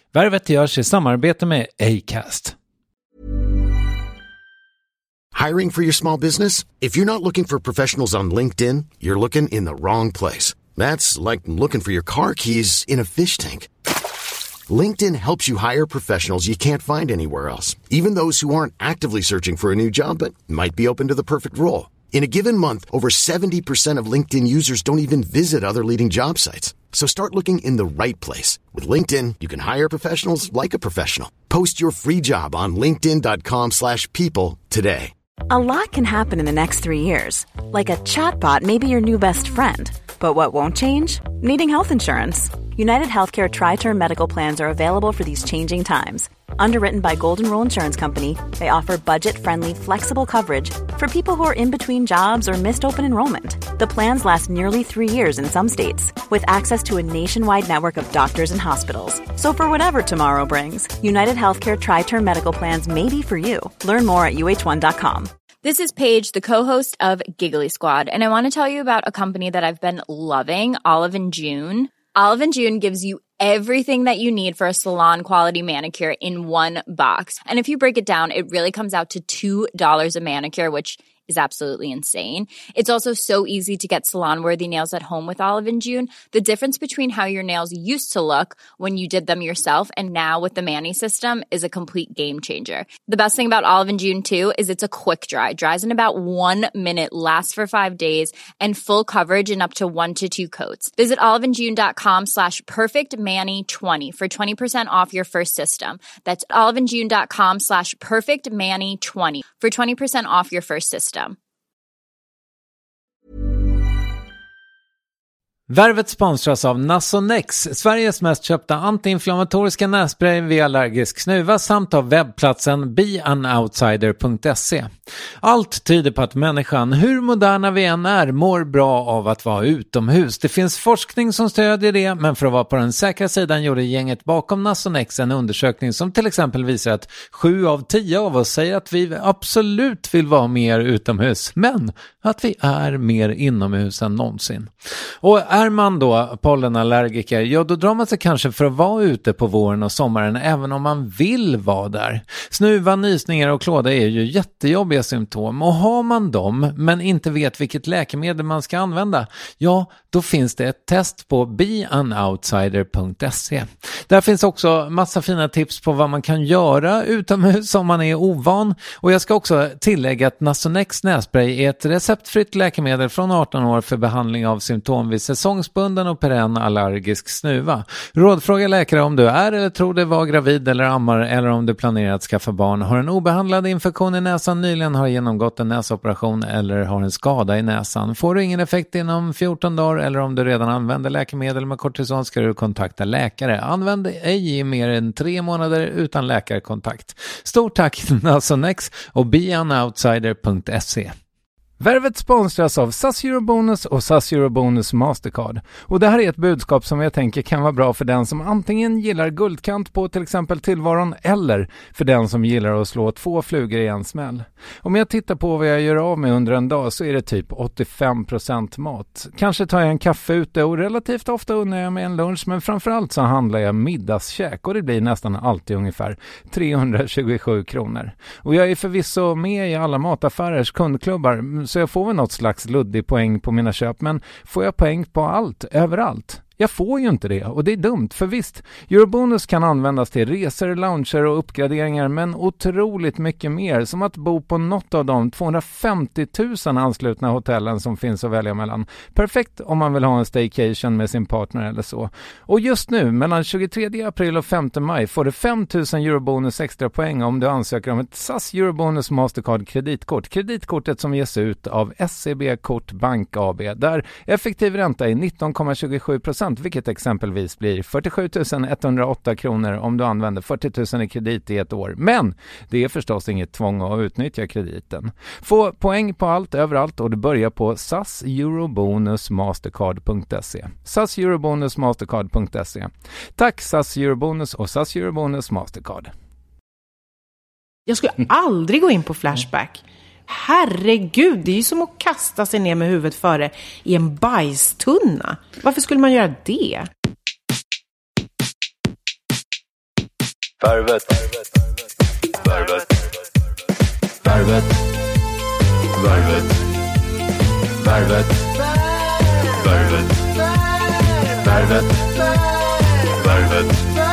Värvet görs i samarbete med Acast. Hiring for your small business? If you're not looking for professionals on LinkedIn, you're looking in the wrong place. That's like looking for your car keys in a fish tank. LinkedIn helps you hire professionals you can't find anywhere else, even those who aren't actively searching for a new job but might be open to the perfect role. In a given month, over 70% of LinkedIn users don't even visit other leading job sites. So start looking in the right place. With LinkedIn, you can hire professionals like a professional. Post your free job on linkedin.com/people today. A lot can happen in the next 3 years. Like a chatbot may be your new best friend. But what won't change? Needing health insurance. United Healthcare Tri-Term Medical Plans are available for these changing times. Underwritten by Golden Rule Insurance Company, they offer budget-friendly, flexible coverage for people who are in between jobs or missed open enrollment. The plans last nearly 3 years in some states, with access to a nationwide network of doctors and hospitals. So for whatever tomorrow brings, United Healthcare Tri-Term Medical Plans may be for you. Learn more at uh1.com. This is Paige, the co-host of Giggly Squad, and I want to tell you about a company that I've been loving, Olive & June. Olive & June gives you everything that you need for a salon-quality manicure in one box. And if you break it down, it really comes out to $2 a manicure, which is absolutely insane. It's also so easy to get salon-worthy nails at home with Olive & June. The difference between how your nails used to look when you did them yourself and now with the Mani system is a complete game changer. The best thing about Olive & June, too, is it's a quick dry. Dries in about 1 minute, lasts for 5 days, and full coverage in up to 1 to 2 coats. Visit oliveandjune.com/perfectmani20 for 20% off your first system. That's oliveandjune.com/perfectmani20 for 20% off your first system. Värvet sponsras av Nasonex, Sveriges mest köpta antiinflammatoriska nässpray vid allergisk snuva, samt av webbplatsen beanoutsider.se. Allt tyder på att människan, hur moderna vi än är, mår bra av att vara utomhus. Det finns forskning som stödjer det, men för att vara på den säkra sidan gjorde gänget bakom Nasonex en undersökning som till exempel visar att 7 av 10 av oss säger att vi absolut vill vara mer utomhus, men att vi är mer inomhus än någonsin. Och är man då pollenallergiker, ja då drar man sig kanske för att vara ute på våren och sommaren även om man vill vara där. Snuva, nysningar och klåda är ju jättejobbiga symptom, och har man dem men inte vet vilket läkemedel man ska använda, ja då finns det ett test på beanoutsider.se. Där finns också massa fina tips på vad man kan göra utomhus om man är ovan, och jag ska också tillägga att Nasonex nässpray är ett receptfritt läkemedel från 18 år för behandling av symptom vid säsongsbunden och perenn allergisk snuva. Rådfråga läkare om du är eller tror dig vara gravid eller ammar, eller om du planerar att skaffa barn, har en obehandlad infektion i näsan, nyligen har genomgått en näsoperation eller har en skada i näsan. Får du ingen effekt inom 14 dagar eller om du redan använder läkemedel med kortison ska du kontakta läkare. Använd ej i mer än 3 månader utan läkarkontakt. Stort tack Nasonex och beanoutsider.se. Värvet sponsras av SAS Eurobonus och SAS Eurobonus Mastercard. Och det här är ett budskap som jag tänker kan vara bra för den som antingen gillar guldkant på till exempel tillvaron, eller för den som gillar att slå 2 flugor i en smäll. Om jag tittar på vad jag gör av med under en dag så är det typ 85% mat. Kanske tar jag en kaffe ute och relativt ofta unnar jag mig en lunch, men framförallt så handlar jag middagskäk och det blir nästan alltid ungefär 327 kronor. Och jag är förvisso med i alla mataffärers kundklubbar, så jag får väl något slags luddig poäng på mina köp, men får jag poäng på allt, överallt? Jag får ju inte det, och det är dumt, för visst, Eurobonus kan användas till resor, lounger och uppgraderingar, men otroligt mycket mer, som att bo på något av de 250 000 anslutna hotellen som finns att välja mellan. Perfekt om man vill ha en staycation med sin partner eller så. Och just nu, mellan 23 april och 5 maj, får du 5 000 Eurobonus extra poäng om du ansöker om ett SAS Eurobonus Mastercard kreditkort. Kreditkortet som ges ut av SEB Kort Bank AB, där effektiv ränta är 19,27%. Vilket exempelvis blir 47 108 kronor om du använder 40 000 i kredit i ett år. Men det är förstås inget tvång att utnyttja krediten. Få poäng på allt överallt och du börjar på saseurobonusmastercard.se. saseurobonusmastercard.se. Tack SAS Eurobonus och SAS Eurobonus Mastercard. Jag skulle aldrig gå in på Flashback. Herregud, det är ju som att kasta sig ner med huvudet före i en bajstunna. Varför skulle man göra det? Värvet. Värvet. Värvet. Värvet. Värvet. Värvet. Värvet. Värvet.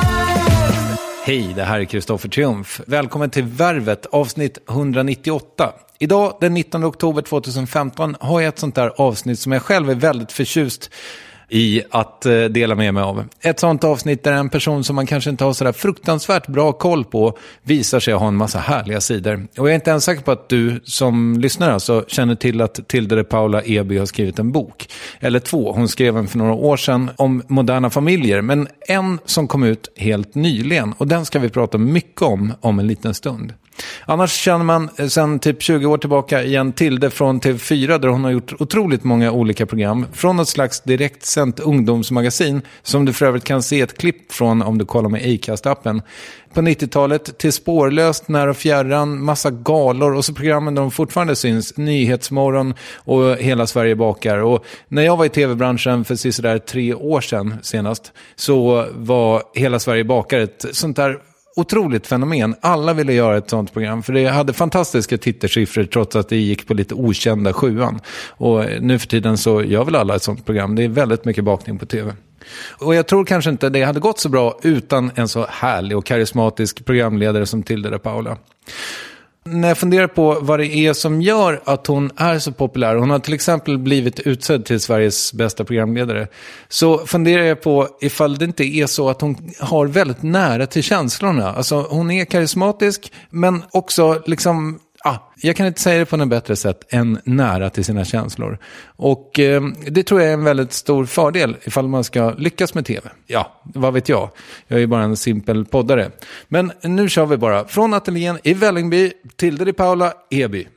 Hej, det här är Kristoffer Triumf. Välkommen till Värvet, avsnitt 198. Idag, den 19 oktober 2015, har jag ett sånt där avsnitt som jag själv är väldigt förtjust i att dela med mig av. Ett sånt avsnitt där en person som man kanske inte har sådär fruktansvärt bra koll på visar sig ha en massa härliga sidor. Och jag är inte ens säker på att du som lyssnar alltså känner till att Tilde de Paula Eby har skrivit en bok. Eller 2. Hon skrev en för några år sedan om moderna familjer. Men en som kom ut helt nyligen. Och den ska vi prata mycket om en liten stund. Annars känner man sedan typ 20 år tillbaka igen Tilde från TV4 där hon har gjort otroligt många olika program. Från ett slags direktsänt ungdomsmagasin som du för övrigt kan se ett klipp från om du kollar med Acast-appen. På 90-talet till Spårlöst, När och fjärran, massa galor och så programmen där de fortfarande syns, Nyhetsmorgon och Hela Sverige bakar. Och när jag var i tv-branschen för sådär 3 år sedan senast så var Hela Sverige bakar ett sånt där otroligt fenomen. Alla ville göra ett sånt program för det hade fantastiska tittarsiffror trots att det gick på lite okända 7:an. Och nu för tiden så gör väl alla ett sånt program. Det är väldigt mycket bakning på tv. Och jag tror kanske inte det hade gått så bra utan en så härlig och karismatisk programledare som Tilde de Paula. När jag funderar på vad det är som gör att hon är så populär, hon har till exempel blivit utsedd till Sveriges bästa programledare, så funderar jag på ifall det inte är så att hon har väldigt nära till känslorna. Alltså hon är karismatisk men också liksom, jag kan inte säga det på något bättre sätt än nära till sina känslor. Och det tror jag är en väldigt stor fördel ifall man ska lyckas med tv. Ja, vad vet jag. Jag är ju bara en simpel poddare. Men nu kör vi bara. Från ateljén i Vällingby, Tilde de Paula Eby.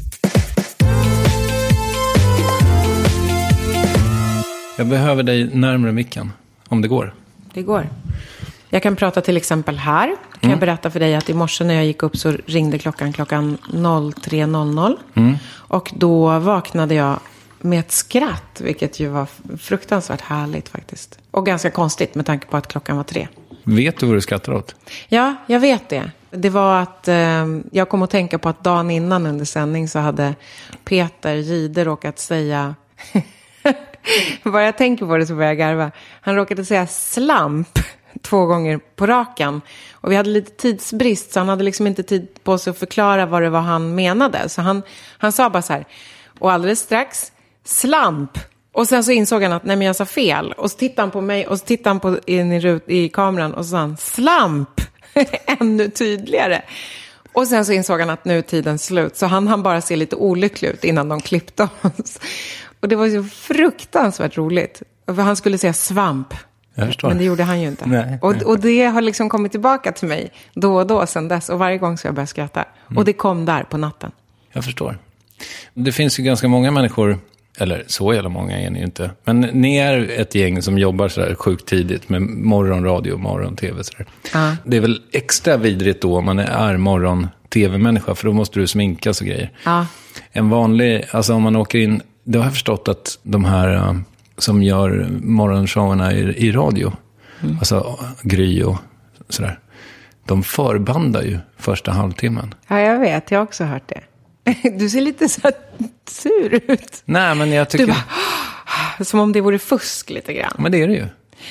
Jag behöver dig närmare micken, om det går. Det går. Jag kan prata till exempel här. Kan jag berätta för dig att i morse när jag gick upp så ringde klockan 03.00. Och då vaknade jag med ett skratt, vilket ju var fruktansvärt härligt faktiskt. Och ganska konstigt med tanke på att klockan var 3. Vet du vad du skrattar åt? Ja, jag vet det. Det var att jag kom att tänka på att dagen innan under sändning så hade Peter Jihde råkat säga... Bara jag tänker på det så börjar jag garva. Han råkade säga slamp 2 gånger på raken. Och vi hade lite tidsbrist så han hade liksom inte tid på sig att förklara vad det var han menade. Så han sa bara så här. Och alldeles strax, slamp. Och sen så insåg han att nej men jag sa fel. Och så tittade han på mig och så tittade han på in i kameran och så sa han slamp. Ännu tydligare. Och sen så insåg han att nu är tiden slut. Så han bara se lite olycklig ut innan de klippte oss. Och det var så fruktansvärt roligt. För han skulle säga svamp. Men det gjorde han ju inte. Nej. Och det har liksom kommit tillbaka till mig då och då sedan dess. Och varje gång så jag börjar skratta. Och det kom där på natten. Jag förstår. Det finns ju ganska många människor, eller så jävla många är ni ju inte. Men ni är ett gäng som jobbar så där sjukt tidigt med morgonradio och morgon-tv. Så där. Det är väl extra vidrigt då om man är morgon-tv-människa. För då måste du sminkas och grejer. En vanlig, alltså om man åker in, då har jag förstått att de här... som gör morgonshowerna i radio. Alltså Gry och sådär. De förbandar ju första halvtimmen. Ja, jag vet. Jag har också hört det. Du ser lite så sur ut. Nej, men jag tycker... Du bara, som om det vore fusk lite grann. Men det är det ju.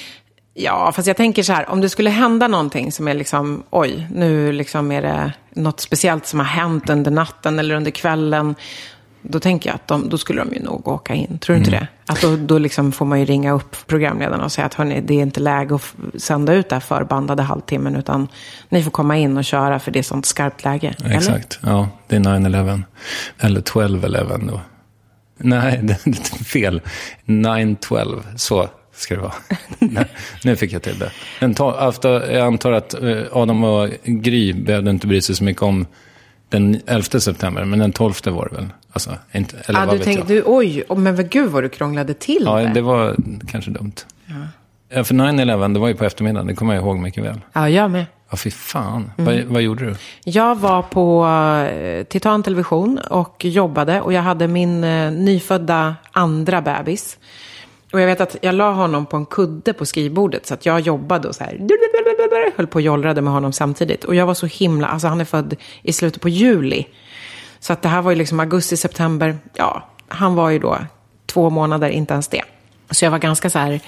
Ja, fast jag tänker så här. Om det skulle hända någonting som är liksom... Oj, nu liksom är det något speciellt som har hänt under natten eller under kvällen... Då tänker jag att då skulle de ju nog åka in. Tror du inte det? Att då liksom får man ju ringa upp programledarna och säga att hörni, det är inte läge att sända ut det här förbandade halvtimmen utan ni får komma in och köra för det är sånt skarpt läge. Exakt, eller? Ja, det är 9/11. Eller 12/11 då. Nej, det är fel. 9/12, så ska det vara. Nej, nu fick jag till det. Jag antar att Adam och Gry behövde inte bry sig så mycket om den 11 september, men den 12 var det väl? Alltså, inte, eller vad vet jag. Oj, men gud vad du krånglade till det. Ja, det var kanske dumt. Ja, för 9/11, det var ju på eftermiddagen, det kommer jag ihåg mycket väl. Ja, jag med. Ja, fy fan. Vad gjorde du? Jag var på Titan Television och jobbade och jag hade min nyfödda andra bebis. Och jag vet att jag la honom på en kudde på skrivbordet så att jag jobbade och så här höll på och jollrade med honom samtidigt. Och jag var så himla, alltså han är född i slutet på juli. Så att det här var ju liksom augusti, september, ja, han var ju då 2 månader, inte ens det. Så jag var ganska så här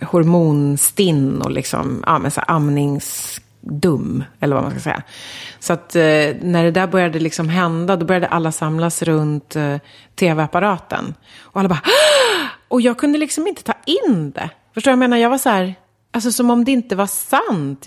hormonstinn och liksom, ja men så här amningsdum, eller vad man ska säga. Så att när det där började liksom hända, då började alla samlas runt tv-apparaten. Och alla bara, och jag kunde liksom inte ta in det. Förstår jag menar, jag var så här, alltså som om det inte var sant.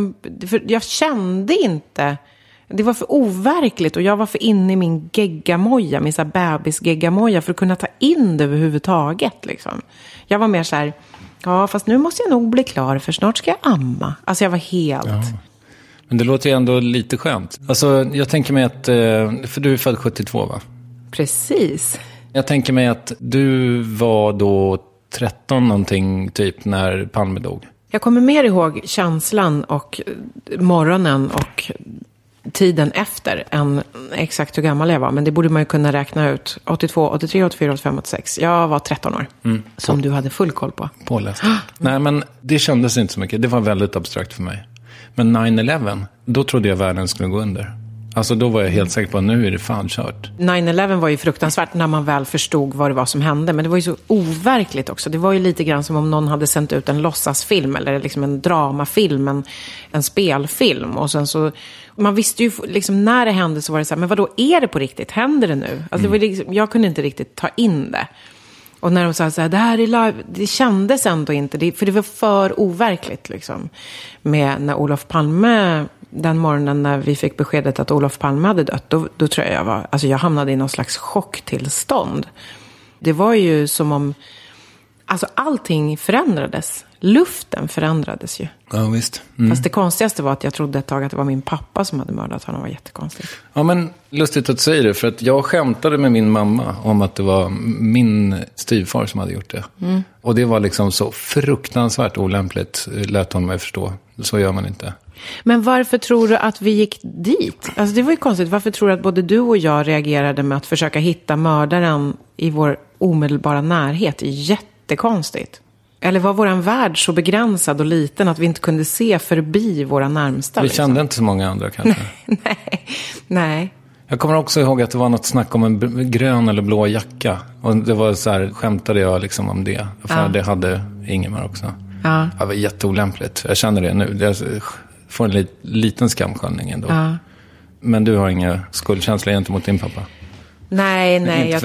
Jag kände inte, det var för overkligt och jag var för inne i min geggamoja, min så här bebis-geggamoja för att kunna ta in det överhuvudtaget liksom. Jag var mer så här, ja fast nu måste jag nog bli klar för snart ska jag amma. Alltså jag var helt... Ja. Men det låter ju ändå lite skönt. Alltså jag tänker mig att, för du är född 72 va? Precis. Jag tänker mig att du var då 13 någonting typ när Palme dog. Jag kommer mer ihåg känslan och morgonen och tiden efter än exakt hur gammal jag var. Men det borde man ju kunna räkna ut. 82, 83, 84, 85, 86. Jag var 13 år. Som du hade full koll på. Påläst. Nej men det kändes inte så mycket. Det var väldigt abstrakt för mig. Men 9/11, då trodde jag världen skulle gå under. Alltså då var jag helt säker på att nu är det fan kört. 9/11 var ju fruktansvärt när man väl förstod vad det var som hände. Men det var ju så overkligt också. Det var ju lite grann som om någon hade sänt ut en låtsasfilm. Eller liksom en dramafilm, en spelfilm. Och sen så, man visste ju liksom när det hände så var det så här, men vadå, är det på riktigt? Händer det nu? Alltså det var liksom, jag kunde inte riktigt ta in det. Och när de sa så här, det här är live, det kändes ändå inte, för det var för overkligt liksom. Med när Olof Palme, den morgonen när vi fick beskedet att Olof Palme hade dött, då tror jag hamnade i någon slags chocktillstånd. Det var ju som om, alltså allting förändrades. Luften förändrades ju. Ja, visst. Fast det konstigaste var att jag trodde ett tag att det var min pappa som hade mördat honom. Det var jättekonstigt. Ja, men lustigt att säga det. För att jag skämtade med min mamma om att det var min styvfar som hade gjort det. Och det var liksom så fruktansvärt olämpligt, lät hon mig förstå. Så gör man inte. Men varför tror du att vi gick dit? Alltså det var ju konstigt. Varför tror du att både du och jag reagerade med att försöka hitta mördaren i vår omedelbara närhet? Det är jättekonstigt. Eller var våran värld så begränsad och liten att vi inte kunde se förbi våra närmsta? Vi kände inte så många andra kanske. Nej. Jag kommer också ihåg att det var något snack om en grön eller blå jacka. Och det var så här, skämtade jag liksom om det. För det hade Ingemar också. Ja. Det var jätteolämpligt. Jag känner det nu. Jag får en liten skamsköljning ändå. Ja. Men du har inga skuldkänslor gentemot din pappa? Nej,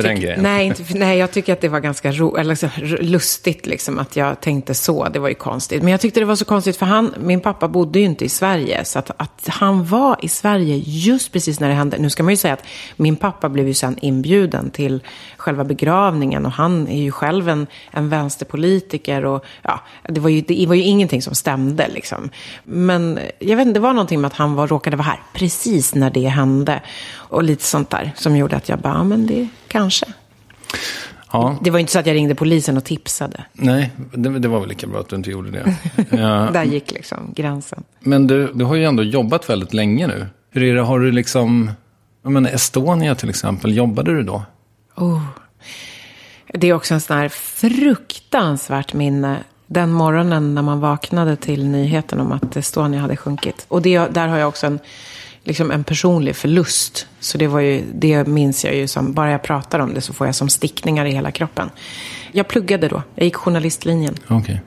jag tycker att det var ganska lustigt liksom, att jag tänkte så. Det var ju konstigt. Men jag tyckte det var så konstigt för min pappa bodde ju inte i Sverige. Så att han var i Sverige just precis när det hände. Nu ska man ju säga att min pappa blev ju sen inbjuden till själva begravningen. Och han är ju själv en vänsterpolitiker. Och ja, det var ju ingenting som stämde liksom. Men jag vet inte, det var någonting med att han råkade vara här precis när det hände. Och lite sånt där som gjorde att jag bara, men det kanske. Ja. Det var inte så att jag ringde polisen och tipsade. Nej, det var väl lika bra att du inte gjorde det. Ja. Där gick liksom gränsen. Men du har ju ändå jobbat väldigt länge nu. Hur är det, har du liksom, jag menar Estonia till exempel, jobbade du då? Det är också en sån här fruktansvärt minne. Den morgonen när man vaknade till nyheten om att Estonia hade sjunkit. Och där har jag också en personlig förlust. Så det minns jag ju som, bara jag pratar om det så får jag som stickningar i hela kroppen. Jag pluggade då, jag gick journalistlinjen. Okej.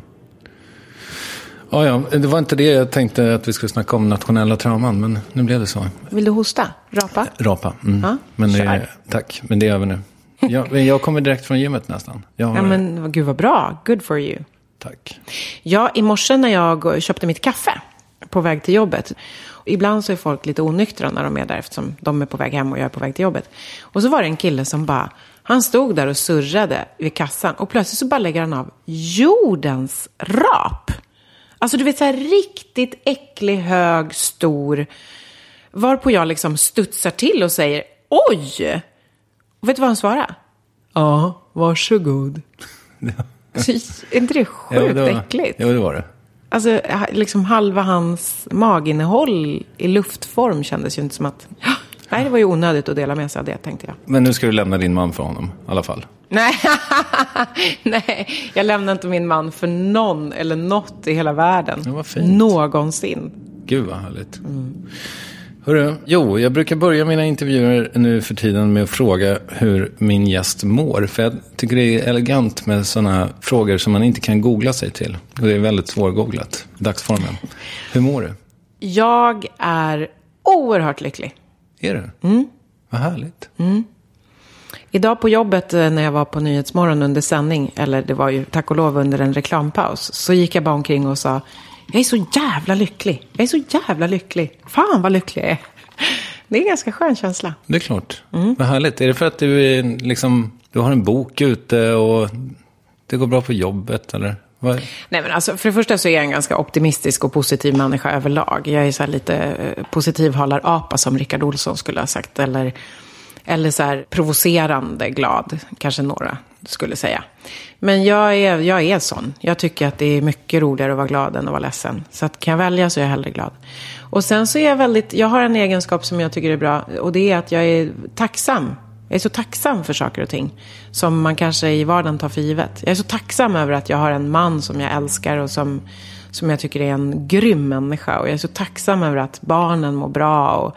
Ja, det var inte det jag tänkte att vi skulle snacka om nationella trauman, men nu blev det så. Vill du hosta? Rapa? Rapa, ja, men tack, men det är över nu. Jag kommer direkt från gymmet nästan. Ja, men gud vad bra, good for you. Tack. Ja, i morse när jag köpte mitt kaffe på väg till jobbet. Ibland så är folk lite onyktra när de är där eftersom de är på väg hem och jag är på väg till jobbet. Och så var det en kille som han stod där och surrade vid kassan och plötsligt så bara lägger han av jordens rap. Alltså du vet så här riktigt äcklig, hög, stor. Varpå jag liksom studsar till och säger oj! Och vet du vad han svarar? Ja, varsågod. Är inte det sjukt äckligt? Jo, det var det. Alltså liksom halva hans maginnehåll i luftform kändes ju inte som att... Nej, det var ju onödigt att dela med sig av det, tänkte jag. Men nu ska du lämna din man för honom, i alla fall. Nej, nej, jag lämnar inte min man för någon eller något i hela världen. Det var fint. Någonsin. Gud vad härligt. Hörru, jag brukar börja mina intervjuer nu för tiden med att fråga hur min gäst mår. För jag tycker det är elegant med sådana frågor som man inte kan googla sig till. Och det är väldigt svårgooglat, dagsformen. Hur mår du? Jag är oerhört lycklig. Är du? Vad härligt. Idag på jobbet när jag var på Nyhetsmorgon under sändning, eller det var ju tack och lov under en reklampaus, så gick jag bara omkring och sa: jag är så jävla lycklig. Jag är så jävla lycklig. Fan vad lycklig jag är. Det är en ganska skön känsla. Det är klart. Vad härligt. Är det för att du är liksom, du har en bok ute och det går bra på jobbet eller? Nej, men alltså, för det första så är jag en ganska optimistisk och positiv människa överlag. Jag är så här lite positiv halarapa som Rickard Olsson skulle ha sagt. Eller så här provocerande glad, kanske några skulle säga. Men jag är sån. Jag tycker att det är mycket roligare att vara glad än att vara ledsen. Så att kan jag välja så är jag hellre glad. Och sen så är jag har en egenskap som jag tycker är bra. Och det är att jag är tacksam. Jag är så tacksam för saker och ting som man kanske i vardagen tar för givet. Jag är så tacksam över att jag har en man som jag älskar och som jag tycker är en grym människa. Och jag är så tacksam över att barnen mår bra.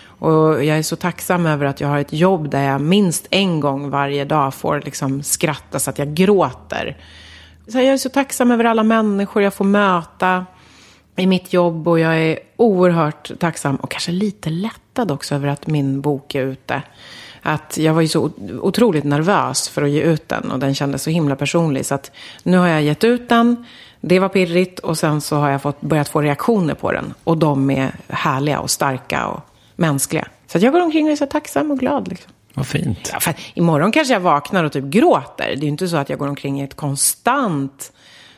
Och jag är så tacksam över att jag har ett jobb där jag minst en gång varje dag får liksom skratta så att jag gråter. Så jag är så tacksam över alla människor jag får möta i mitt jobb. Och jag är oerhört tacksam och kanske lite lättad också över att min bok är ute. Att jag var ju så otroligt nervös för att ge ut den. Och den kändes så himla personlig. Så att nu har jag gett ut den. Det var pirrigt. Och sen så har jag börjat få reaktioner på den. Och de är härliga och starka och mänskliga. Så att jag går omkring och är så tacksam och glad. Liksom. Vad fint. Ja, för imorgon kanske jag vaknar och typ gråter. Det är ju inte så att jag går omkring i ett konstant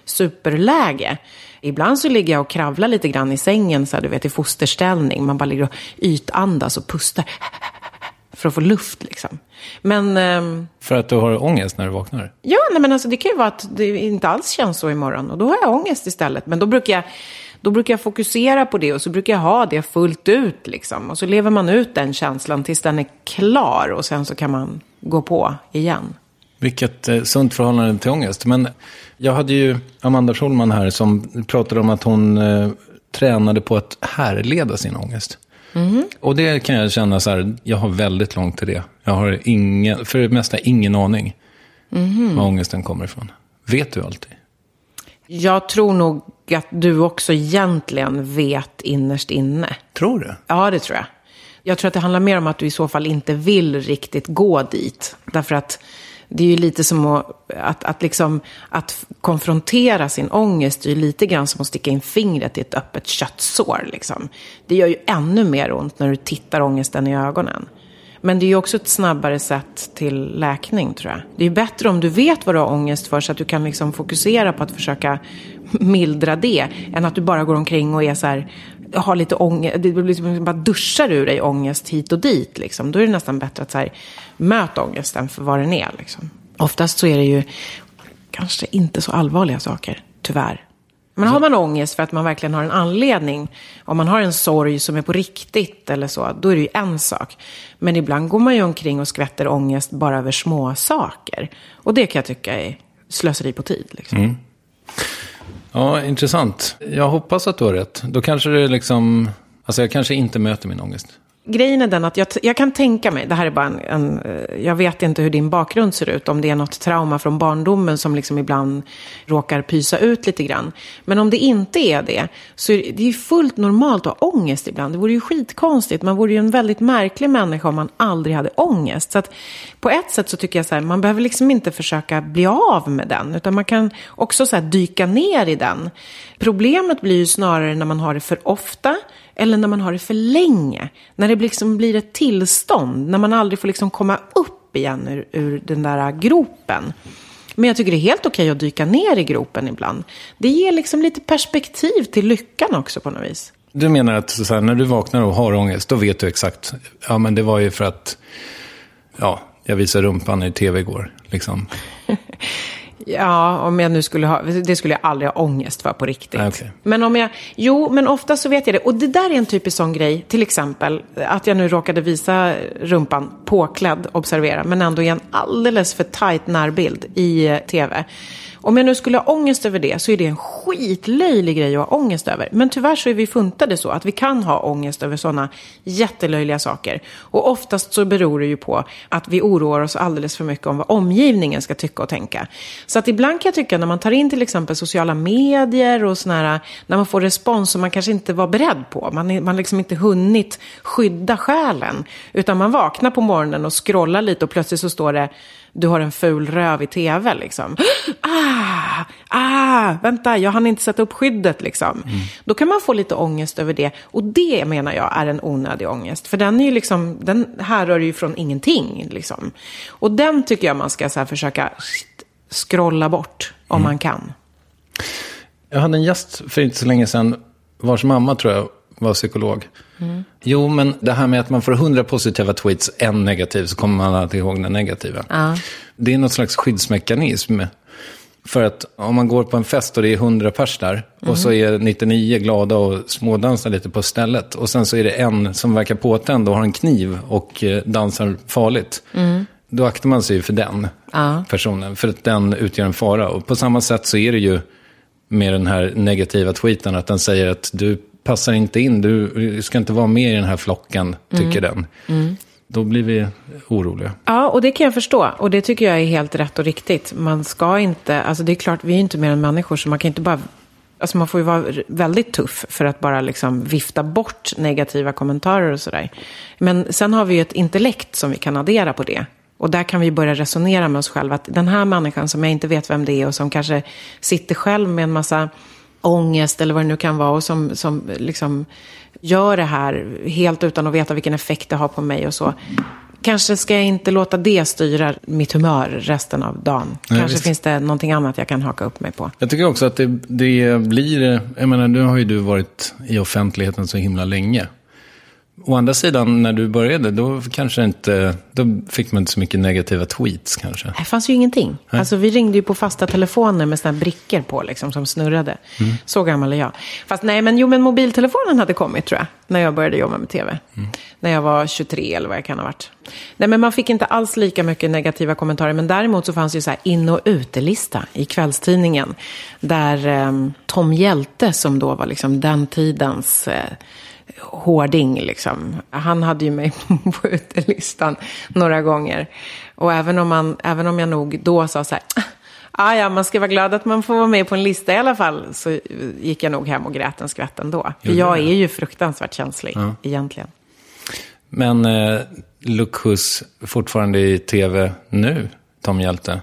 superläge. Ibland så ligger jag och kravlar lite grann i sängen. Så här, du vet, i fosterställning. Man bara ligger och ytandas och pustar. För att få luft liksom. Men, för att du har ångest när du vaknar? Ja, nej, men alltså, det kan ju vara att det inte alls känns så imorgon. Och då har jag ångest istället. Men då brukar jag fokusera på det. Och så brukar jag ha det fullt ut liksom. Och så lever man ut den känslan tills den är klar. Och sen så kan man gå på igen. Vilket sunt förhållande till ångest. Men jag hade ju Amanda Schulman här som pratade om att hon tränade på att härleda sin ångest. Och det kan jag känna så här, jag har väldigt långt till det. Jag har för det mesta ingen aning var ångesten kommer ifrån. Vet du alltid? Jag tror nog att du också egentligen vet innerst inne. Tror du? Ja, det tror jag. Jag tror att det handlar mer om att du i så fall inte vill riktigt gå dit. Därför att det är ju lite som att konfrontera sin ångest är ju lite grann som att sticka in fingret i ett öppet köttsår. Liksom. Det gör ju ännu mer ont när du tittar ångesten i ögonen. Men det är ju också ett snabbare sätt till läkning, tror jag. Det är ju bättre om du vet vad du har ångest för så att du kan liksom fokusera på att försöka mildra det. Än att du bara går omkring och är så här, har lite ångest, liksom bara duschar ur dig ångest hit och dit. Liksom. Då är det nästan bättre att så här, möta ångesten för vad den är. Liksom. Oftast så är det ju kanske inte så allvarliga saker, tyvärr. Men har man ångest för att man verkligen har en anledning, om man har en sorg som är på riktigt eller så, då är det ju en sak. Men ibland går man ju omkring och skvätter ångest bara över små saker. Och det kan jag tycka är slöseri på tid. Liksom. Ja, intressant. Jag hoppas att du har rätt. Då kanske det liksom, alltså jag kanske inte möter min ångest. Grejen är den att jag kan tänka mig, det här är bara jag vet inte hur din bakgrund ser ut, om det är något trauma från barndomen som liksom ibland råkar pysa ut lite grann. Men om det inte är det, så är det ju fullt normalt att ha ångest ibland. Det vore ju skitkonstigt, man vore ju en väldigt märklig människa om man aldrig hade ångest. Så att på ett sätt så tycker jag så här, man behöver liksom inte försöka bli av med den, utan man kan också så här dyka ner i den. Problemet blir ju snarare när man har det för ofta, eller när man har det för länge. När det liksom blir ett tillstånd. När man aldrig får liksom komma upp igen ur den där gropen. Men jag tycker det är helt okej att dyka ner i gropen ibland. Det ger liksom lite perspektiv till lyckan också på något vis. Du menar att så här, när du vaknar och har ångest, då vet du exakt. Ja, men det var ju för att jag visade rumpan i tv igår. Liksom. Ja, om jag nu skulle ha... Det skulle jag aldrig ha ångest för på riktigt. Okay. Men om jag... Jo, men ofta så vet jag det. Och det där är en typisk sån grej. Till exempel att jag nu råkade visa rumpan påklädd, observera. Men ändå i en alldeles för tajt närbild i tv. Om jag nu skulle ha ångest över det så är det en skitlöjlig grej att ha ångest över. Men tyvärr så är vi funtade så att vi kan ha ångest över sådana jättelöjliga saker. Och oftast så beror det ju på att vi oroar oss alldeles för mycket om vad omgivningen ska tycka och tänka. Så att ibland kan jag tycka när man tar in till exempel sociala medier och såna här, när man får respons som man kanske inte var beredd på. Man liksom inte hunnit skydda själen. Utan man vaknar på morgonen och scrollar lite och plötsligt så står det: du har en ful röv i tv liksom. Vänta, jag hann inte sätta upp skyddet liksom. Då kan man få lite ångest över det. Och det menar jag är en onödig ångest. För den är ju liksom, den härrör ju från ingenting liksom. Och den tycker jag man ska så här försöka scrolla bort om man kan. Jag hade en gäst för inte så länge sedan vars mamma tror jag var psykolog. Jo, men det här med att man får 100 positiva tweets, en negativ, så kommer man alltid ihåg den negativa. Det är något slags skyddsmekanism. För att om man går på en fest och det är 100 pers där och så är 99 glada och smådansar lite på stället. Och sen så är det en som verkar påtänd och har en kniv och dansar farligt. Då aktar man sig för den personen, för att den utgör en fara. Och på samma sätt så är det ju med den här negativa tweeten att den säger att du passar inte in, du ska inte vara med i den här flocken, tycker den. Då blir vi oroliga. Ja, och det kan jag förstå. Och det tycker jag är helt rätt och riktigt. Man ska inte, alltså det är klart, vi är inte mer än människor, så man kan inte bara, alltså man får ju vara väldigt tuff för att bara liksom vifta bort negativa kommentarer och sådär. Men sen har vi ju ett intellekt som vi kan addera på det. Och där kan vi börja resonera med oss själva att den här människan som jag inte vet vem det är och som kanske sitter själv med en massa ångest eller vad det nu kan vara och som liksom gör det här helt utan att veta vilken effekt det har på mig och så. Kanske ska jag inte låta det styra mitt humör resten av dagen. Kanske finns det någonting annat jag kan haka upp mig på. Jag tycker också att det blir, jag menar, nu har ju du varit i offentligheten så himla länge. Å andra sidan, när du började, då kanske inte, då fick man inte så mycket negativa tweets kanske. Det fanns ju ingenting. Alltså vi ringde ju på fasta telefoner med såna här brickor på liksom, som snurrade. Så gammal är jag. Fast nej, men mobiltelefonen hade kommit tror jag, när jag började jobba med tv. När jag var 23 eller vad jag kan ha varit. Nej, men man fick inte alls lika mycket negativa kommentarer. Men däremot så fanns ju så här in- och utelista i kvällstidningen. Där Tom Hjälte, som då var liksom den tidens hårding liksom. Han hade ju mig på utelistan några gånger. Och även om jag nog då sa så här, ja, man ska vara glad att man får vara med på en lista i alla fall, så gick jag nog hem och grät en skvätt ändå. För jag är ju fruktansvärt känslig egentligen. Men Lukhus fortfarande i tv nu, Tom Hjälte?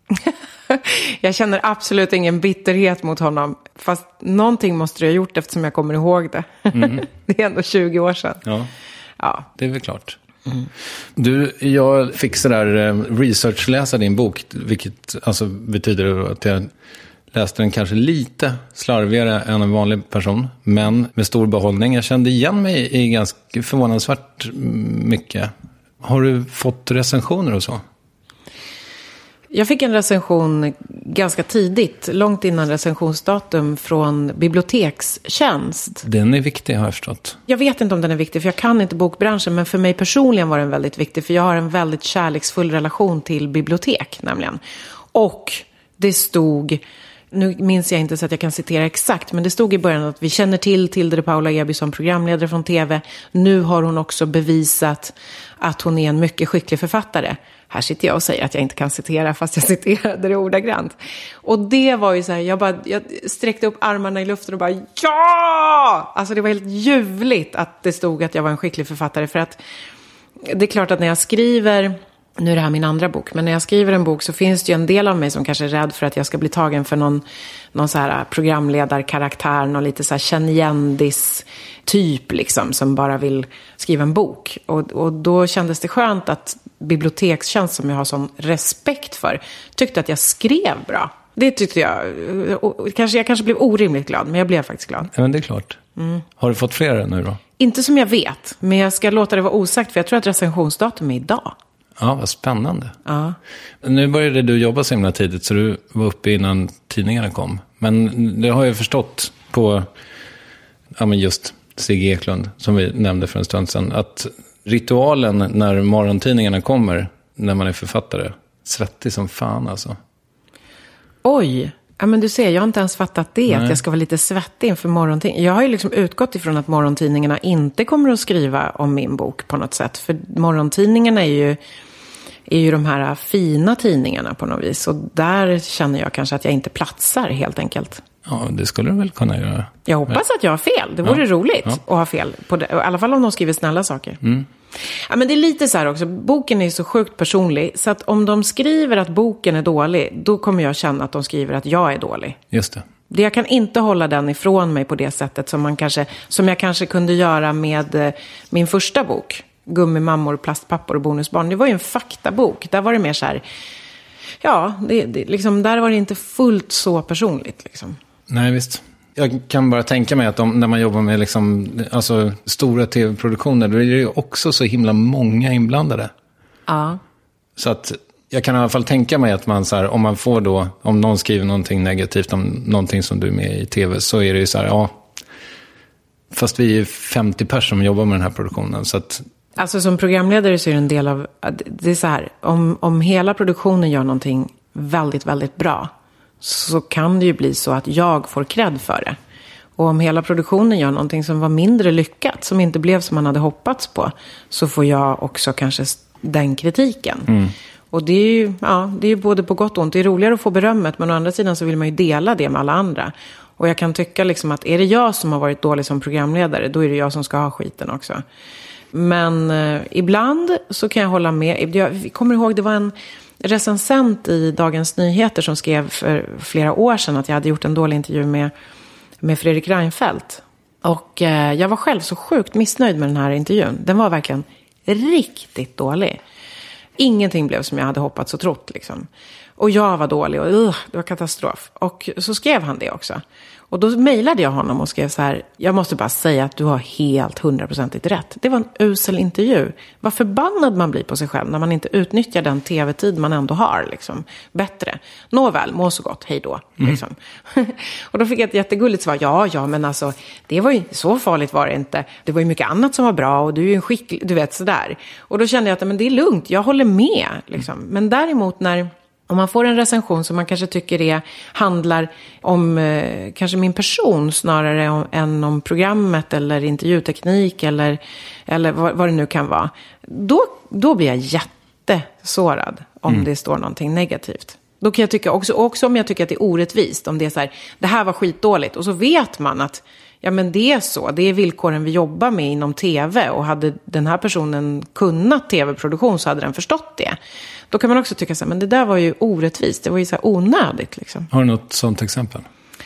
Jag känner absolut ingen bitterhet mot honom. Fast någonting måste jag ha gjort eftersom jag kommer ihåg det. Det är ändå 20 år sedan. Ja. Det är väl klart. Du, jag fick sådär researchläsa din bok, vilket alltså betyder att jag läste den kanske lite slarvigare än en vanlig person, men med stor behållning. Jag kände igen mig i ganska förvånansvärt mycket. Har du fått recensioner och så? Jag fick en recension ganska tidigt, långt innan recensionsdatum, från Bibliotekstjänst. Den är viktig, har jag förstått. Jag vet inte om den är viktig, för jag kan inte bokbranschen. Men för mig personligen var den väldigt viktig, för jag har en väldigt kärleksfull relation till bibliotek nämligen. Och det stod, nu minns jag inte så att jag kan citera exakt, men det stod i början att vi känner till Tilde de Paula Eby som programledare från tv. Nu har hon också bevisat att hon är en mycket skicklig författare. Här sitter jag och säger att jag inte kan citera, fast jag citerade det ordagrant. Och det var ju så här, jag sträckte upp armarna i luften och bara ja! Alltså det var helt ljuvligt att det stod att jag var en skicklig författare. För att det är klart att när jag skriver, nu är det här min andra bok, men när jag skriver en bok så finns det ju en del av mig som kanske är rädd för att jag ska bli tagen för någon så här programledarkaraktär, någon lite så här kännjändis typ liksom, som bara vill skriva en bok. Och då kändes det skönt att Bibliotekstjänst, som jag har sån respekt för, tyckte att jag skrev bra. Det tyckte jag. Jag kanske blev orimligt glad, men jag blev faktiskt glad. Ja, men det är klart. Har du fått flera nu då? Inte som jag vet, men jag ska låta det vara osagt, för jag tror att recensionsdatum är idag. Ja, vad spännande. Ja. Nu började du jobba så himla tidigt så du var uppe innan tidningarna kom. Men det har jag förstått på men just Sigge Eklund som vi nämnde för en stund sedan. Att ritualen när morgontidningarna kommer, när man är författare, svettig som fan alltså. Oj, ja, men du ser, jag har inte ens fattat det. Nej. Att jag ska vara lite svettig inför morgontidningarna. Jag har ju liksom utgått ifrån att morgontidningarna inte kommer att skriva om min bok på något sätt. För morgontidningarna är ju de här fina tidningarna på något vis. Och där känner jag kanske att jag inte platsar helt enkelt. Ja, det skulle du väl kunna göra. Jag hoppas att jag har fel. Det vore roligt att ha fel. På det. I alla fall om de skriver snälla saker. Mm. Ja, men det är lite så här också. Boken är så sjukt personlig. Så att om de skriver att boken är dålig, då kommer jag känna att de skriver att jag är dålig. Just det. Jag kan inte hålla den ifrån mig på det sättet som jag kanske kunde göra med min första bok. Gummimammor, plastpappor och bonusbarn. Det var ju en faktabok. Där var det mer så här... Ja, liksom, där var det inte fullt så personligt liksom. Nej, visst. Jag kan bara tänka mig att när man jobbar med liksom, alltså, stora tv-produktioner, då är det ju också så himla många inblandade. Ja. Så att jag kan i alla fall tänka mig att man så här, om man får då, om någon skriver någonting negativt om någonting som du är med i tv, så är det ju så här, ja, fast vi är 50 personer som jobbar med den här produktionen, så att... Alltså som programledare så är det en del av, det är så här, om hela produktionen gör någonting väldigt, väldigt bra, så kan det ju bli så att jag får cred för det. Och om hela produktionen gör någonting som var mindre lyckat, som inte blev som man hade hoppats på, så får jag också kanske den kritiken. Mm. Och det är ju, det är både på gott och ont. Det är roligare att få berömmet, men å andra sidan så vill man ju dela det med alla andra. Och jag kan tycka liksom att är det jag som har varit dålig som programledare, då är det jag som ska ha skiten också. Men ibland så kan jag hålla med. Jag kommer ihåg, det var en recensent i Dagens Nyheter som skrev för flera år sedan att jag hade gjort en dålig intervju med Fredrik Reinfeldt. Och jag var själv så sjukt missnöjd med den här intervjun. Den var verkligen riktigt dålig. Ingenting blev som jag hade hoppats och trott liksom. Och jag var dålig och det var katastrof. Och så skrev han det också. Och då mejlade jag honom och skrev så här: jag måste bara säga att du har helt 100% rätt. Det var en usel intervju. Vad förbannad man blir på sig själv när man inte utnyttjar den tv-tid man ändå har liksom, bättre. Nåväl, må så gott, hej då. Liksom. Och då fick jag ett jättegulligt svar. Ja, men alltså, det var ju så farligt var det inte. Det var ju mycket annat som var bra och du är ju en skicklig, du vet sådär. Och då kände jag att men det är lugnt, jag håller med. Liksom. Men däremot om man får en recension som man kanske tycker handlar om kanske min person snarare än om programmet eller intervjuteknik eller vad det nu kan vara. Då blir jag jättesårad om det står någonting negativt. Då kan jag tycka också om jag tycker att det är orättvist. Om det är så här, det här var skitdåligt. Och så vet man att ja, men det är så. Det är villkoren vi jobbar med inom tv. Och hade den här personen kunnat tv-produktion så hade den förstått det. Då kan man också tycka så här, men det där var ju orättvist. Det var ju så här onödigt liksom. Har du något sånt exempel?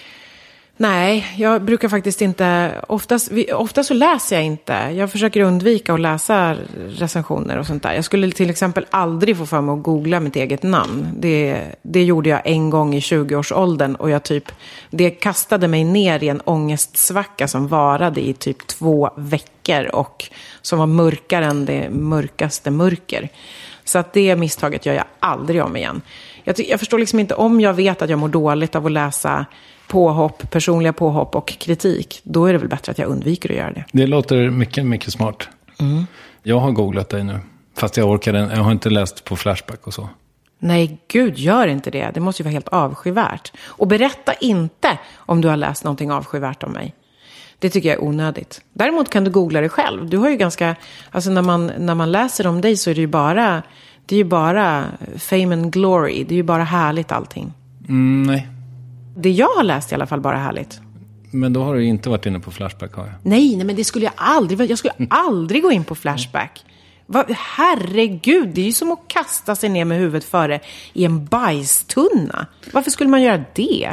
Nej, jag brukar faktiskt inte... Ofta så läser jag inte. Jag försöker undvika att läsa recensioner och sånt där. Jag skulle till exempel aldrig få för mig att googla mitt eget namn. Det gjorde jag en gång i 20-årsåldern. Och det kastade mig ner i en ångestsvacka som varade i typ 2 veckor. Och som var mörkare än det mörkaste mörker. Så att det misstaget gör jag aldrig om igen. Jag förstår liksom inte, om jag vet att jag mår dåligt av att läsa påhopp, personliga påhopp och kritik, då är det väl bättre att jag undviker att göra det. Det låter mycket, mycket smart. Mm. Jag har googlat dig nu, fast jag har inte läst på Flashback och så. Nej, gud, gör inte det. Det måste ju vara helt avskyvärt. Och berätta inte om du har läst någonting avskyvärt om mig. Det tycker jag är onödigt. Däremot kan du googla det själv. Du har ju ganska, alltså när man läser om dig så är det ju bara fame and glory. Det är ju bara härligt allting. Nej. Det jag har läst i alla fall bara härligt. Men då har du inte varit inne på Flashback, har jag. Nej, men det skulle jag aldrig. Jag skulle aldrig gå in på Flashback. Herregud, det är ju som att kasta sig ner med huvudet före i en bajstunna. Varför skulle man göra det?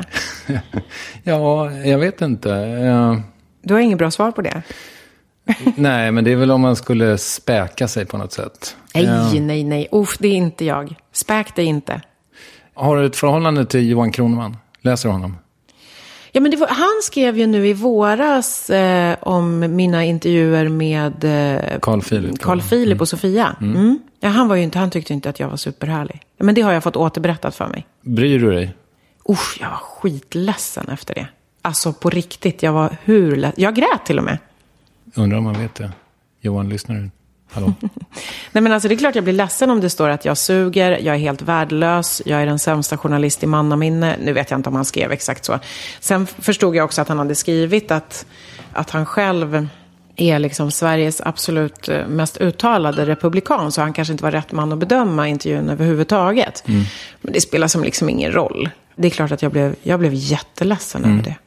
Ja, jag vet inte. Du har ingen bra svar på det? Nej, men det är väl om man skulle späka sig på något sätt. Nej. Det är inte jag. Späk dig inte. Har du ett förhållande till Johan Kroneman? Läser du honom? Ja, men han skrev ju nu i våras om mina intervjuer med Carl Philip och Sofia. Ja, han tyckte inte att jag var superhärlig. Men det har jag fått återberättat för mig. Bryr du dig? Jag var skitledsen efter det. Alltså på riktigt, jag var jag grät till och med. Undrar om man vet det. Johan, lyssnar du? Hallå? Nej, men alltså det är klart jag blir ledsen om det står att jag suger, jag är helt värdelös, jag är den sämsta journalist i mannaminne. Nu vet jag inte om han skrev exakt så. Sen förstod jag också att han hade skrivit att han själv är liksom Sveriges absolut mest uttalade republikan, så han kanske inte var rätt man att bedöma intervjun överhuvudtaget. Men det spelar som liksom ingen roll. Det är klart att jag blev jätteledsen över det.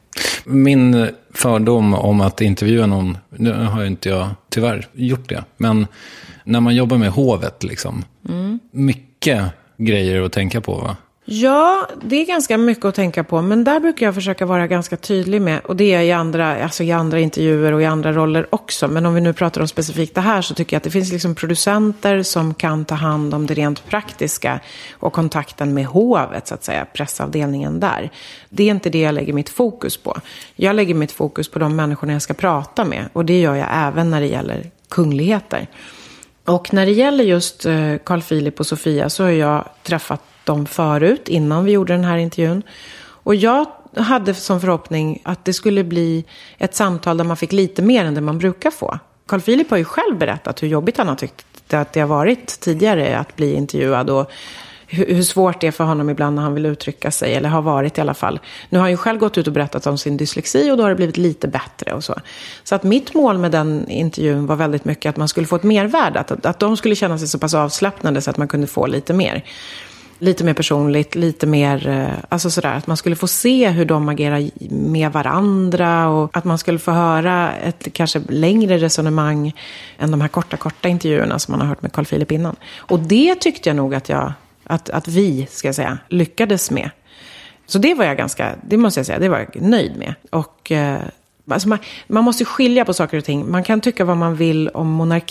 Min fördom om att intervjua någon, nu har inte jag tyvärr gjort det, men när man jobbar med hovet liksom, mycket grejer att tänka på, va? Ja, det är ganska mycket att tänka på, men där brukar jag försöka vara ganska tydlig med, och det är i andra intervjuer och i andra roller också, men om vi nu pratar om specifikt det här, så tycker jag att det finns liksom producenter som kan ta hand om det rent praktiska och kontakten med hovet, så att säga, pressavdelningen där. Det är inte det jag lägger mitt fokus på. Jag lägger mitt fokus på de människorna jag ska prata med, och det gör jag även när det gäller kungligheter. Och när det gäller just Carl Philip och Sofia, så har jag träffat dem förut, innan vi gjorde den här intervjun. Och jag hade som förhoppning att det skulle bli ett samtal där man fick lite mer än det man brukar få. Carl Philip har ju själv berättat hur jobbigt han har tyckt att det har varit tidigare att bli intervjuad, och hur svårt det är för honom ibland när han vill uttrycka sig, eller har varit i alla fall. Nu har han ju själv gått ut och berättat om sin dyslexi, och då har det blivit lite bättre och så. Så att mitt mål med den intervjun var väldigt mycket att man skulle få ett mervärde, att de skulle känna sig så pass avslappnade så att man kunde få lite mer. Lite mer personligt, lite mer, alltså sådär, att man skulle få se hur de agerar med varandra, och att man skulle få höra ett kanske längre resonemang än de här korta intervjuerna som man har hört med Carl Philip innan. Och det tyckte jag nog att vi, ska jag säga, lyckades med. Så det var det måste jag säga, det var jag nöjd med. Och alltså man måste skilja på saker och ting. Man kan tycka vad man vill om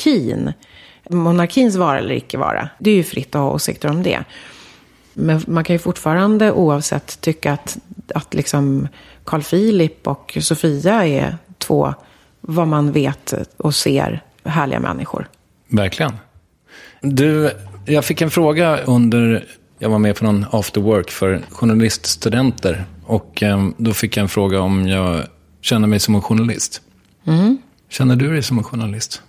monarkins vara eller icke vara. Det är ju fritt att ha åsikter om det. Men man kan ju fortfarande oavsett tycka att liksom Carl Philip och Sofia är två, vad man vet och ser, härliga människor. Verkligen. Jag fick en fråga jag var med på någon after work för journaliststudenter, och då fick jag en fråga om jag känner mig som en journalist. Känner du dig som en journalist?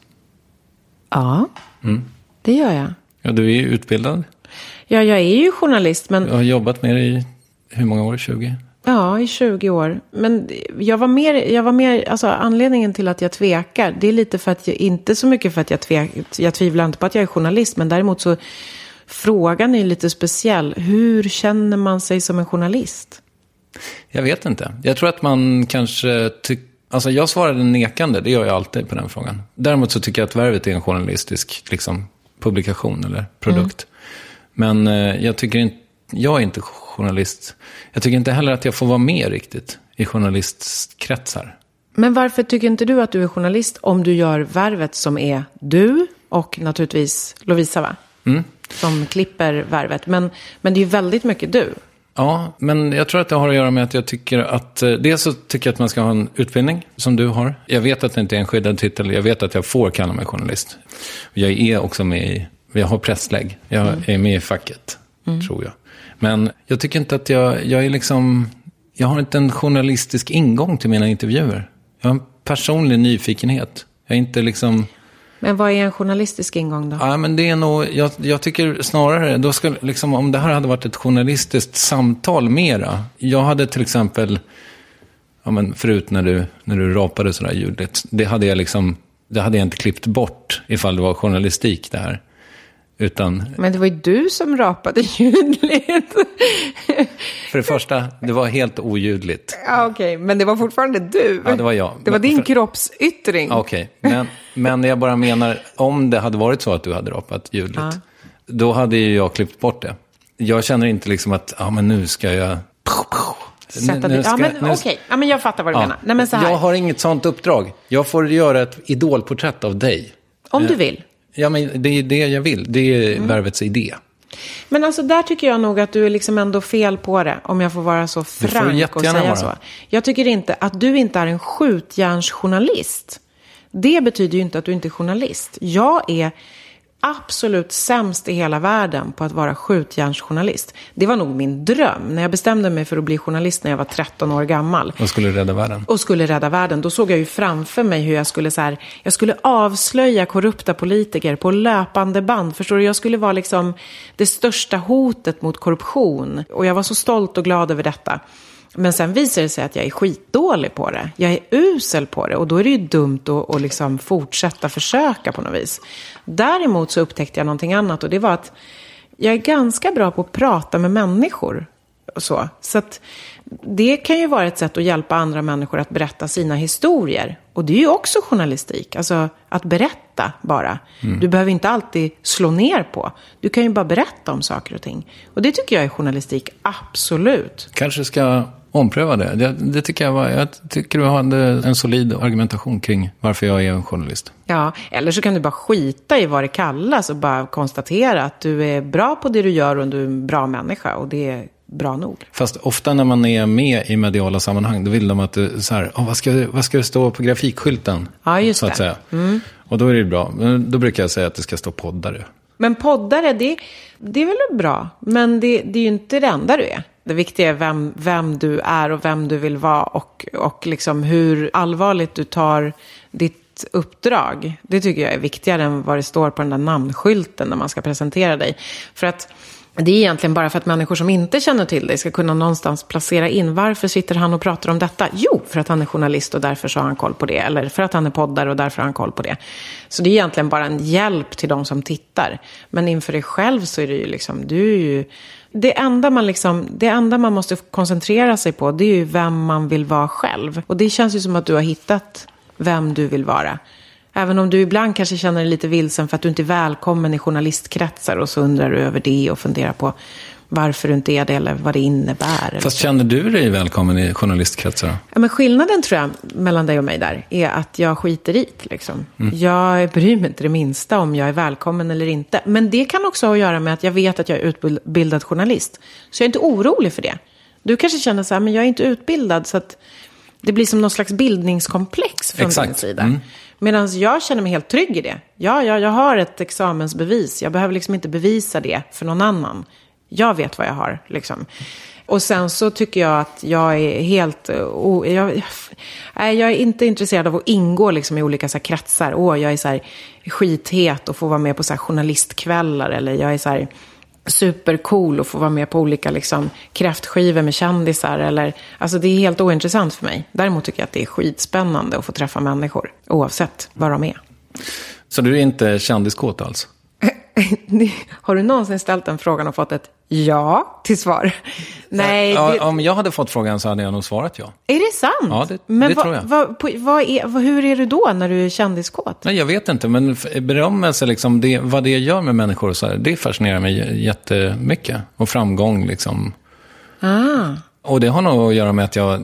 Ja, det gör jag. Ja, du är ju utbildad. Ja, jag är ju journalist, men... Jag har jobbat med det i hur många år? 20? Ja, i 20 år. Men jag var mer, alltså anledningen till att jag tvekar, det är lite för att inte så mycket för att jag tvivlar inte på att jag är journalist, men däremot så, frågan är lite speciell. Hur känner man sig som en journalist? Jag vet inte. Jag tror att man kanske alltså jag svarade nekande, det gör jag alltid på den frågan. Däremot så tycker jag att Värvet är en journalistisk liksom, publikation eller produkt. Men jag är inte journalist. Jag tycker inte heller att jag får vara med riktigt i journalistkretsar. Men varför tycker inte du att du är journalist om du gör Värvet, som är du och naturligtvis Lovisa, va? Som klipper Värvet. Men det är ju väldigt mycket du. Ja, men jag tror att det har att göra med att jag tycker att... Dels så tycker jag att man ska ha en utbildning som du har. Jag vet att det inte är en skyddad titel. Jag vet att jag får kalla mig journalist. Jag är också med jag har presslägg. Jag är med i facket, tror jag. Men jag tycker inte att jag är liksom... Jag har inte en journalistisk ingång till mina intervjuer. Jag har en personlig nyfikenhet. Jag är inte liksom... Men vad är en journalistisk ingång då? Ja, men det är nog... Jag tycker snarare... Då ska, liksom, om det här hade varit ett journalistiskt samtal mera. Jag hade till exempel... Ja, men förut när du rapade sådär ljudligt. Det hade jag inte klippt bort ifall det var journalistik det här. Men det var ju du som rapade ljudligt. För det första, det var helt oljudligt. Ja, okej. Men det var fortfarande du. Ja, det var jag. Det var din kroppsyttring. Okej. Men jag bara menar, om det hade varit så att du hade rapat ljudligt, då hade ju jag klippt bort det. Jag känner inte liksom att, men nu ska jag... Okej. Ja, men jag fattar vad du menar. Nej, men så här. Jag har inget sånt uppdrag. Jag får göra ett idolporträtt av dig. Om du vill. Ja, men det är det jag vill. Det är Värvets idé. Men alltså där tycker jag nog att du är liksom ändå fel på det. Om jag får vara så frank och säga så. Jag tycker inte att du inte är en skjutjärnsjournalist. Det betyder ju inte att du inte är journalist. Jag är absolut sämst i hela världen på att vara skjutjärnsjournalist. Det var nog min dröm. När jag bestämde mig för att bli journalist när jag var 13 år gammal. Och skulle rädda världen. Och skulle rädda världen. Då såg jag ju framför mig hur jag skulle jag skulle avslöja korrupta politiker på löpande band. Förstår du? Jag skulle vara liksom det största hotet mot korruption. Och jag var så stolt och glad över detta. Men sen visar det sig att jag är skitdålig på det. Jag är usel på det. Och då är det ju dumt att liksom fortsätta försöka på något vis. Däremot så upptäckte jag någonting annat. Och det var att jag är ganska bra på att prata med människor. Och så att det kan ju vara ett sätt att hjälpa andra människor att berätta sina historier. Och det är ju också journalistik. Alltså att berätta bara. Du behöver inte alltid slå ner på. Du kan ju bara berätta om saker och ting. Och det tycker jag är journalistik, absolut. Kanske ska ompröva det. Det tycker jag tycker du hade en solid argumentation kring varför jag är en journalist. Ja, eller så kan du bara skita i vad det kallas och bara konstatera att du är bra på det du gör och du är en bra människa och det är bra nog. Fast ofta när man är med i mediala sammanhang då vill de att du så här, vad ska det stå på grafikskylten? Ja, just så att det. Säga. Och då är det bra. Men då brukar jag säga att det ska stå poddare. Men poddare, det är väl bra. Men det är ju inte det enda du är. Det viktiga är vem du är och vem du vill vara och liksom hur allvarligt du tar ditt uppdrag. Det tycker jag är viktigare än vad det står på den där namnskylten när man ska presentera dig. För att det är egentligen bara för att människor som inte känner till dig ska kunna någonstans placera in. Varför sitter han och pratar om detta? Jo, för att han är journalist och därför så har han koll på det. Eller för att han är poddare och därför har han koll på det. Så det är egentligen bara en hjälp till de som tittar. Men inför dig själv så är det ju liksom, du är ju... Det enda man måste koncentrera sig på, det är ju vem man vill vara själv. Och det känns ju som att du har hittat vem du vill vara. Även om du ibland kanske känner dig lite vilsen för att du inte är välkommen i journalistkretsar och så undrar du över det och funderar på varför du inte är det eller vad det innebär. Fast känner du dig välkommen i journalistkretsar? Ja, men skillnaden tror jag mellan dig och mig där är att jag skiter i liksom. Jag bryr mig inte det minsta om jag är välkommen eller inte. Men det kan också ha att göra med att jag vet att jag är utbildad journalist. Så jag är inte orolig för det. Du kanske känner så här, men jag är inte utbildad så att det blir som någon slags bildningskomplex från din sida. Medan jag känner mig helt trygg i det. Ja, jag har ett examensbevis. Jag behöver liksom inte bevisa det för någon annan. Jag vet vad jag har, liksom. Och sen så tycker jag att jag är helt... jag är inte intresserad av att ingå liksom, i olika så här, kretsar. Jag är så här, skithet och får vara med på så här, journalistkvällar. Eller jag är så här... supercool och få vara med på olika liksom, kräftskivor med kändisar eller, alltså det är helt ointressant för mig. Däremot tycker jag att det är skitspännande att få träffa människor oavsett vad de är. Så du är inte kändiskåt alls? Har du någonsin ställt den frågan och fått ett ja till svar? Nej. Om jag hade fått frågan så hade jag nog svarat ja. Är det sant? Ja, det tror jag. Hur är du då när du är kändiskåt? Nej, jag vet inte, men berömmelse, liksom, vad det gör med människor och så här, det fascinerar mig jättemycket. Och framgång, liksom. Och det har nog att göra med att jag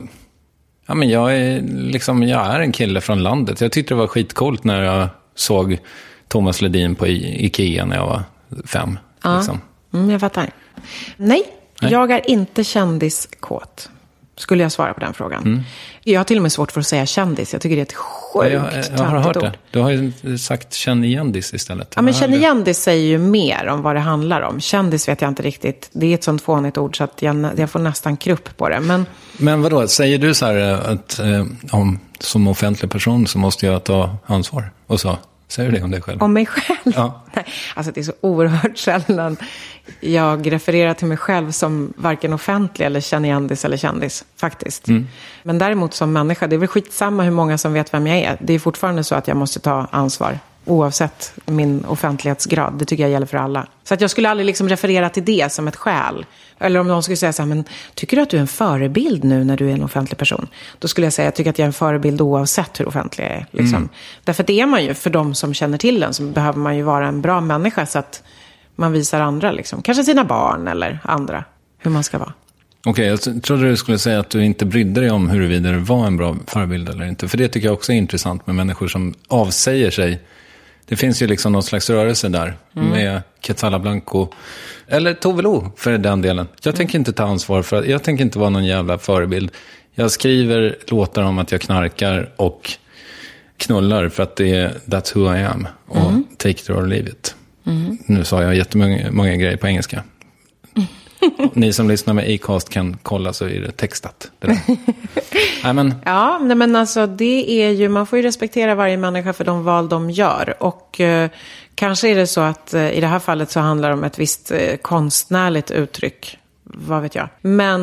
är en kille från landet. Jag tyckte det var skitcoolt när jag såg Thomas Ledin på Ikea när jag var 5. Liksom. Jag fattar. Nej, jag är inte kändiskåt. Skulle jag svara på den frågan. Jag har till och med svårt för att säga kändis. Jag tycker det är ett sjukt jag har hört det. Du har ju sagt kännigendis istället. Ja, men kännigendis säger ju mer om vad det handlar om. Kändis vet jag inte riktigt. Det är ett sånt fånigt ord så att jag får nästan krupp på det. Men vadå, säger du så här att som offentlig person så måste jag ta ansvar? Och så säger du det om dig själv? Om mig själv? Ja. Nej, alltså det är så oerhört sällan jag refererar till mig själv som varken offentlig eller kännigendis eller kändis, faktiskt. Men däremot som människa, det är väl skitsamma hur många som vet vem jag är. Det är fortfarande så att jag måste ta ansvar, oavsett min offentlighetsgrad. Det tycker jag gäller för alla. Så att jag skulle aldrig liksom referera till det som ett skäl. Eller om någon skulle säga så här, men tycker du att du är en förebild nu när du är en offentlig person? Då skulle jag säga, jag tycker att jag är en förebild oavsett hur offentlig jag är. Liksom. Därför att det är man ju, för de som känner till den, så behöver man ju vara en bra människa så att man visar andra, liksom. Kanske sina barn eller andra, hur man ska vara. Okej, jag trodde du skulle säga att du inte brydde dig om huruvida det var en bra förebild eller inte. För det tycker jag också är intressant med människor som avsäger sig Det finns ju liksom någon slags rörelse där med Quetzala Blanco eller Tove Lo för den delen. Jag tänker inte ta ansvar för att jag tänker inte vara någon jävla förebild. Jag skriver låtar om att jag knarkar och knullar för att det är that's who I am och take it or leave it. Nu sa jag jättemånga grejer på engelska. Ni som lyssnar med Acast kan kolla så är det textat. Ja, men alltså det är ju, man får ju respektera varje människa för de val de gör. Och kanske är det så att i det här fallet så handlar det om ett visst konstnärligt uttryck. Vad vet jag.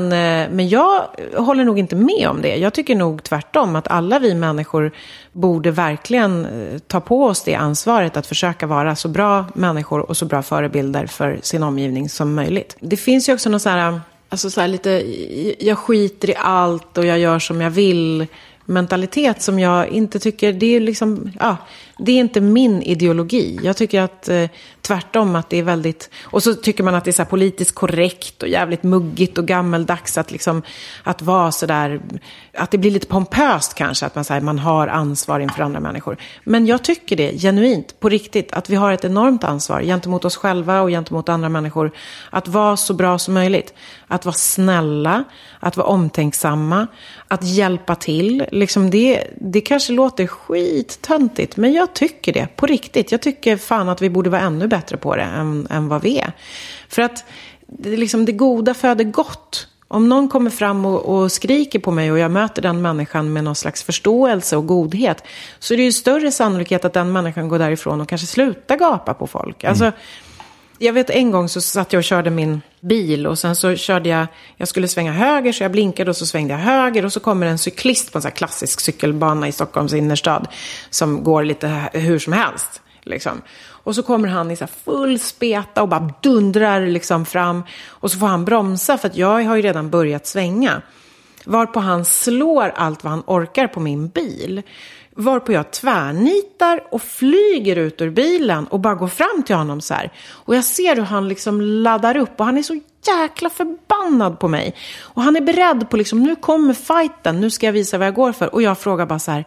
Men jag håller nog inte med om det. Jag tycker nog tvärtom att alla vi människor borde verkligen ta på oss det ansvaret att försöka vara så bra människor och så bra förebilder för sin omgivning som möjligt. Det finns ju också något så här, alltså så här lite, jag skiter i allt och jag gör som jag vill mentalitet som jag inte tycker, det är liksom, det är inte min ideologi. Jag tycker att tvärtom att det är väldigt, och så tycker man att det är så här politiskt korrekt och jävligt muggigt och gammeldags att liksom, att vara så där, att det blir lite pompöst kanske, att man säger man har ansvar inför andra människor. Men jag tycker det genuint, på riktigt, att vi har ett enormt ansvar gentemot oss själva och gentemot andra människor att vara så bra som möjligt. Att vara snälla, att vara omtänksamma, att hjälpa till. Liksom det kanske låter skittöntigt, men jag tycker det, på riktigt. Jag tycker fan att vi borde vara ännu bättre på det än vad vi är. För att liksom, det goda föder gott. Om någon kommer fram och skriker på mig och jag möter den människan med någon slags förståelse och godhet, så är det ju större sannolikhet att den människan går därifrån och kanske slutar gapa på folk. Alltså, jag vet en gång så satt jag och körde min bil och sen så körde jag skulle svänga höger så jag blinkade och så svängde jag höger och så kommer en cyklist på en sån här klassisk cykelbana i Stockholms innerstad som går lite hur som helst liksom. Och så kommer han i så här full speta och bara dundrar liksom fram och så får han bromsa för att jag har ju redan börjat svänga. Varpå han slår allt vad han orkar på min bil. Varpå jag tvärnitar och flyger ut ur bilen och bara går fram till honom så här. Och jag ser hur han liksom laddar upp och han är så jäkla förbannad på mig. Och han är beredd på liksom, nu kommer fighten, nu ska jag visa vad jag går för. Och jag frågar bara så här,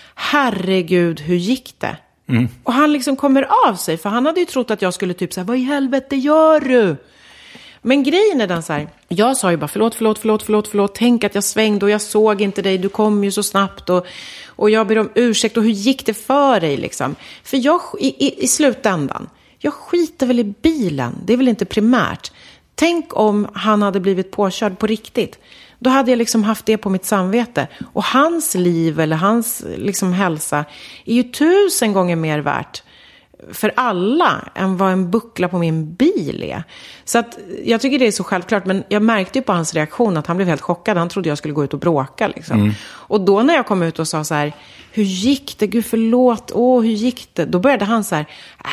herregud, hur gick det? Och han liksom kommer av sig, för han hade ju trott att jag skulle typ så här, vad i helvete gör du? Men grejen är den så här, jag sa ju bara förlåt, tänk att jag svängde och jag såg inte dig, du kom ju så snabbt och jag ber om ursäkt och hur gick det för dig liksom? För jag i slutändan, jag skiter väl i bilen, det är väl inte primärt. Tänk om han hade blivit påkörd på riktigt. Då hade jag liksom haft det på mitt samvete. Och hans liv eller hans liksom hälsa är ju 1000 gånger mer värt för alla än vad en buckla på min bil är. Så att jag tycker det är så självklart, men jag märkte ju på hans reaktion att han blev helt chockad. Han trodde jag skulle gå ut och bråka liksom. Och då när jag kom ut och sa så här, hur gick det? Gud förlåt, hur gick det? Då började han så här,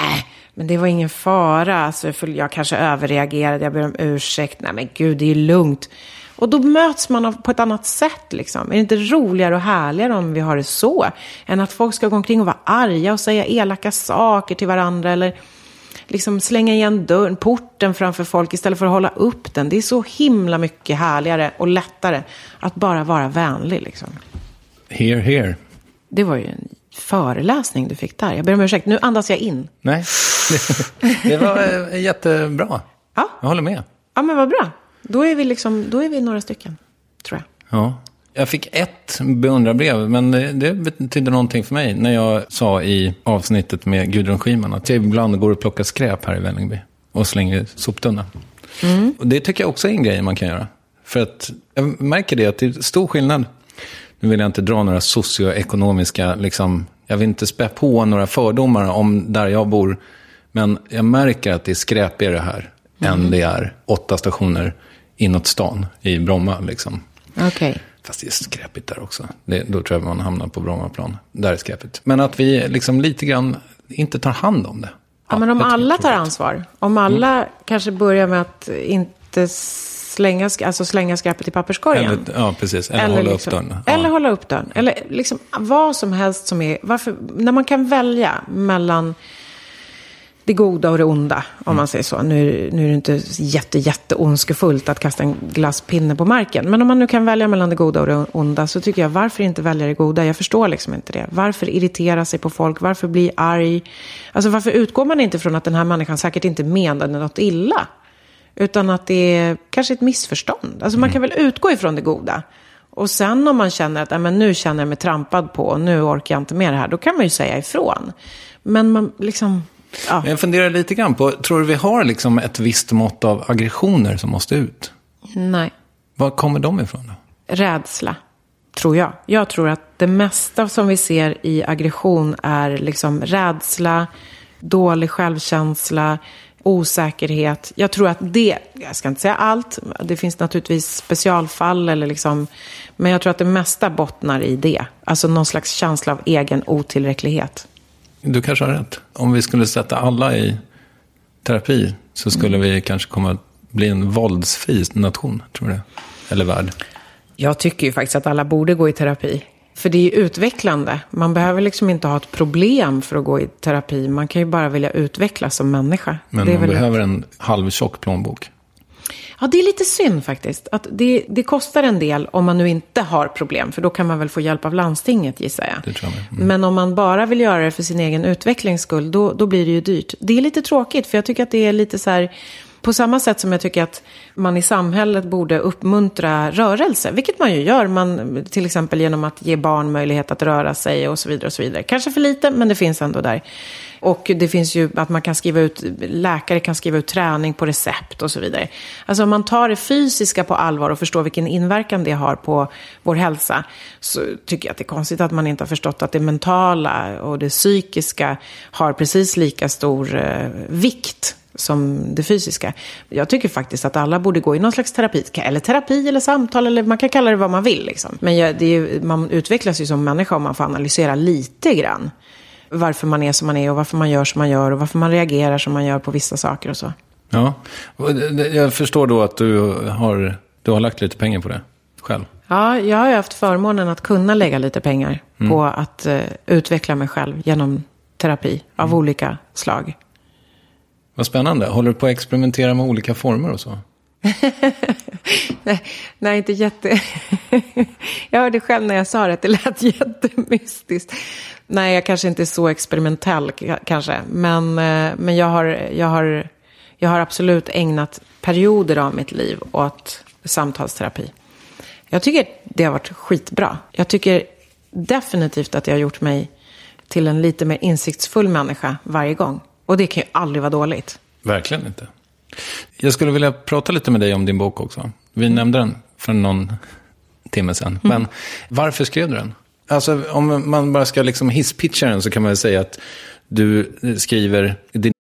men det var ingen fara. Alltså, för jag kanske överreagerade, jag ber om ursäkt. Nej men gud, det är lugnt. Och då möts man på ett annat sätt liksom. Är det inte roligare och härligare om vi har det så? Än att folk ska gå omkring och vara arga och säga elaka saker till varandra. Eller liksom slänga igen dörren, porten framför folk istället för att hålla upp den. Det är så himla mycket härligare och lättare att bara vara vänlig liksom. Here. Det var ju en föreläsning du fick där. Jag ber om ursäkt, nu andas jag in. Nej, det var jättebra. Ja. Jag håller med. Ja men vad bra. Då är vi några stycken, tror jag. Ja. Jag fick ett beundrarbrev, men det betydde någonting för mig när jag sa i avsnittet med Gudrun Schyman att jag ibland går och plockar skräp här i Vällingby och slänger soptunna. Och det tycker jag också är en grej man kan göra. För att jag märker det att det är stor skillnad. Nu vill jag inte dra några socioekonomiska, liksom, jag vill inte spä på några fördomar om där jag bor. Men jag märker att det är skräpigare här än det är 8 stationer inåt stan i Bromma liksom. Okay. Fast det är skräpigt där också. Då tror jag man hamnar på Brommaplan. Där är skräpigt. Men att vi liksom lite grann inte tar hand om det. Ja, men om alla tar ansvar. Om alla kanske börjar med att inte slänga skräpet i papperskorgen. Ja, precis. Eller hålla upp dörren. Ja. Eller hålla upp dörren. Eller liksom vad som helst som är... När man kan välja mellan det goda och det onda, om man säger så. Nu är det inte jätte ondskefullt att kasta en glasspinne på marken. Men om man nu kan välja mellan det goda och det onda, så tycker jag, varför inte välja det goda? Jag förstår liksom inte det. Varför irritera sig på folk? Varför bli arg? Alltså varför utgår man inte från att den här människan säkert inte menade något illa? Utan att det är kanske ett missförstånd. Alltså man kan väl utgå ifrån det goda. Och sen om man känner att men nu känner jag mig trampad på och nu orkar jag inte med det här, då kan man ju säga ifrån. Men man liksom... Ja. Jag funderar lite grann på, tror du vi har liksom ett visst mått av aggressioner som måste ut? Nej. Var kommer de ifrån då? Rädsla, tror jag. Jag tror att det mesta som vi ser i aggression är liksom rädsla, dålig självkänsla, osäkerhet. Jag tror att jag ska inte säga allt, det finns naturligtvis specialfall eller liksom, men jag tror att det mesta bottnar i det. Alltså någon slags känsla av egen otillräcklighet. Du kanske har rätt. Om vi skulle sätta alla i terapi så skulle vi kanske komma att bli en våldsfri nation, tror du det? Eller värld? Jag tycker ju faktiskt att alla borde gå i terapi. För det är ju utvecklande. Man behöver liksom inte ha ett problem för att gå i terapi. Man kan ju bara vilja utvecklas som människa. Men det är man behöver en halvtjock plånbok. Ja, det är lite synd faktiskt. Att det kostar en del om man nu inte har problem. För då kan man väl få hjälp av landstinget, gissar jag. Det tror jag. Men om man bara vill göra det för sin egen utvecklings skull, då blir det ju dyrt. Det är lite tråkigt, för jag tycker att det är lite så här... På samma sätt som jag tycker att man i samhället borde uppmuntra rörelse, vilket man ju gör, man, till exempel genom att ge barn möjlighet att röra sig och så vidare och så vidare. Kanske för lite, men det finns ändå där. Och det finns ju att man kan skriva ut, läkare kan skriva ut träning på recept och så vidare. Alltså om man tar det fysiska på allvar och förstår vilken inverkan det har på vår hälsa, så tycker jag att det är konstigt att man inte har förstått att det mentala och det psykiska har precis lika stor vikt som det fysiska. Jag tycker faktiskt att alla borde gå i någon slags terapi eller samtal, eller man kan kalla det vad man vill liksom. Men man utvecklas ju som människa om man får analysera lite grann varför man är som man är och varför man gör som man gör och varför man reagerar som man gör på vissa saker och så. Ja, jag förstår då att du har lagt lite pengar på det själv. Ja, jag har haft förmånen att kunna lägga lite pengar på att utveckla mig själv genom terapi av olika slag. Vad spännande. Håller du på att experimentera med olika former och så? Nej, inte jätte... Jag hörde själv när jag sa det att det lät jättemystiskt. Nej, jag kanske inte är så experimentell kanske. Men jag har absolut ägnat perioder av mitt liv åt samtalsterapi. Jag tycker det har varit skitbra. Jag tycker definitivt att jag har gjort mig till en lite mer insiktsfull människa varje gång. Och det kan ju aldrig vara dåligt. Verkligen inte. Jag skulle vilja prata lite med dig om din bok också. Vi nämnde den för någon timme sedan. Men varför skrev du den? Alltså om man bara ska liksom hisspitcha den så kan man väl säga att du skriver...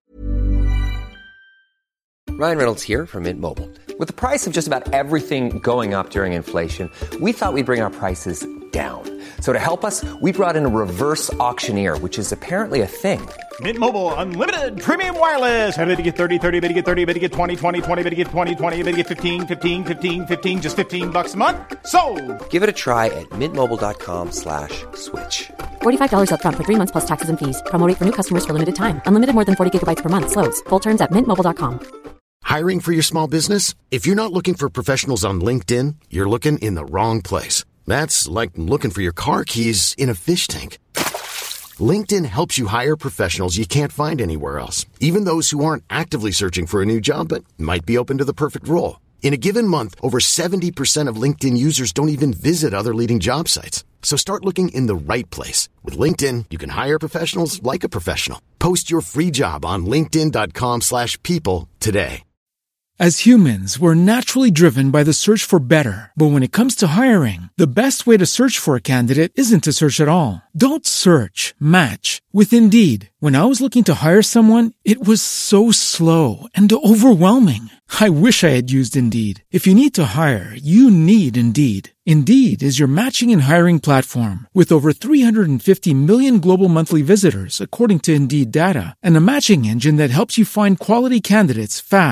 Ryan Reynolds here from Mint Mobile. With the price of just about everything going up during inflation, we thought we'd bring our prices down. So to help us, we brought in a reverse auctioneer, which is apparently a thing. Mint Mobile Unlimited Premium Wireless. How to get 30, 30, bit to get 30, bit to get 20, 20, 20, bit to get 20, 20, bit to get 15, 15, 15, 15, just $15 a month? Sold! Give it a try at mintmobile.com/switch. $45 up front for 3 months plus taxes and fees. Promo rate for new customers for limited time. Unlimited more than 40 gigabytes per month. Slows full terms at mintmobile.com. Hiring for your small business? If you're not looking for professionals on LinkedIn, you're looking in the wrong place. That's like looking for your car keys in a fish tank. LinkedIn helps you hire professionals you can't find anywhere else, even those who aren't actively searching for a new job but might be open to the perfect role. In a given month, over 70% of LinkedIn users don't even visit other leading job sites. So start looking in the right place. With LinkedIn, you can hire professionals like a professional. Post your free job on linkedin.com/people today. As humans, we're naturally driven by the search for better. But when it comes to hiring, the best way to search for a candidate isn't to search at all. Don't search, match with Indeed. When I was looking to hire someone, it was so slow and overwhelming. I wish I had used Indeed. If you need to hire, you need Indeed. Indeed is your matching and hiring platform with over 350 million global monthly visitors, according to Indeed data, and a matching engine that helps you find quality candidates fast.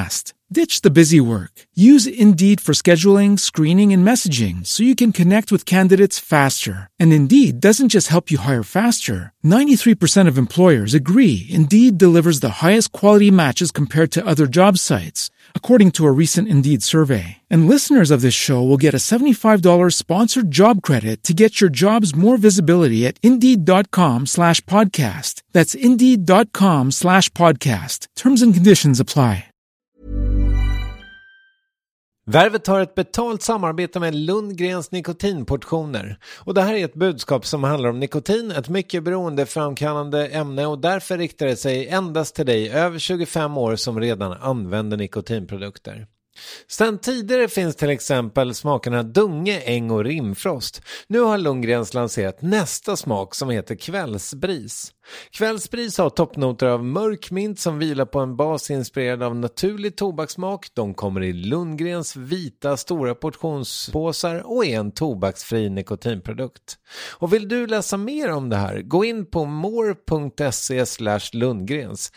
Ditch the busy work. Use Indeed for scheduling, screening, and messaging so you can connect with candidates faster. And Indeed doesn't just help you hire faster. 93% of employers agree Indeed delivers the highest quality matches compared to other job sites, according to a recent Indeed survey. And listeners of this show will get a $75 sponsored job credit to get your jobs more visibility at Indeed.com/podcast. That's Indeed.com/podcast. Terms and conditions apply. Värvet har ett betalt samarbete med Lundgrens nikotinportioner. Och det här är ett budskap som handlar om nikotin, ett mycket beroendeframkallande ämne, och därför riktar det sig endast till dig över 25 år som redan använder nikotinprodukter. Sedan tidigare finns till exempel smakerna Dunge, Äng och Rimfrost. Nu har Lundgrens lanserat nästa smak som heter Kvällsbris. Kvällsbris har toppnoter av mörk mint som vilar på en bas inspirerad av naturlig tobakssmak. De kommer i Lundgrens vita stora portionspåsar och är en tobaksfri nikotinprodukt. Och vill du läsa mer om det här, gå in på more.se/Lundgrens.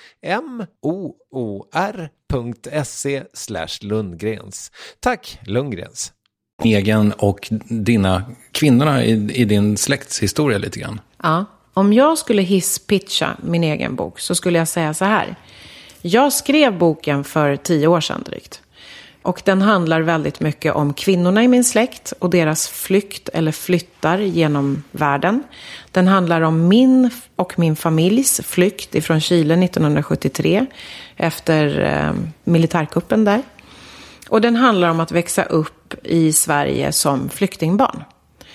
MOOR.se/Lundgrens. Tack Lundgrens. Egen och dina kvinnorna i din släktshistoria lite grann. Ja, om jag skulle hisspitcha min egen bok så skulle jag säga så här. Jag skrev boken för 10 år sedan drygt. Och den handlar väldigt mycket om kvinnorna i min släkt och deras flykt eller flyttar genom världen. Den handlar om min och min familjs flykt ifrån Chile 1973 efter militärkuppen där. Och den handlar om att växa upp i Sverige som flyktingbarn.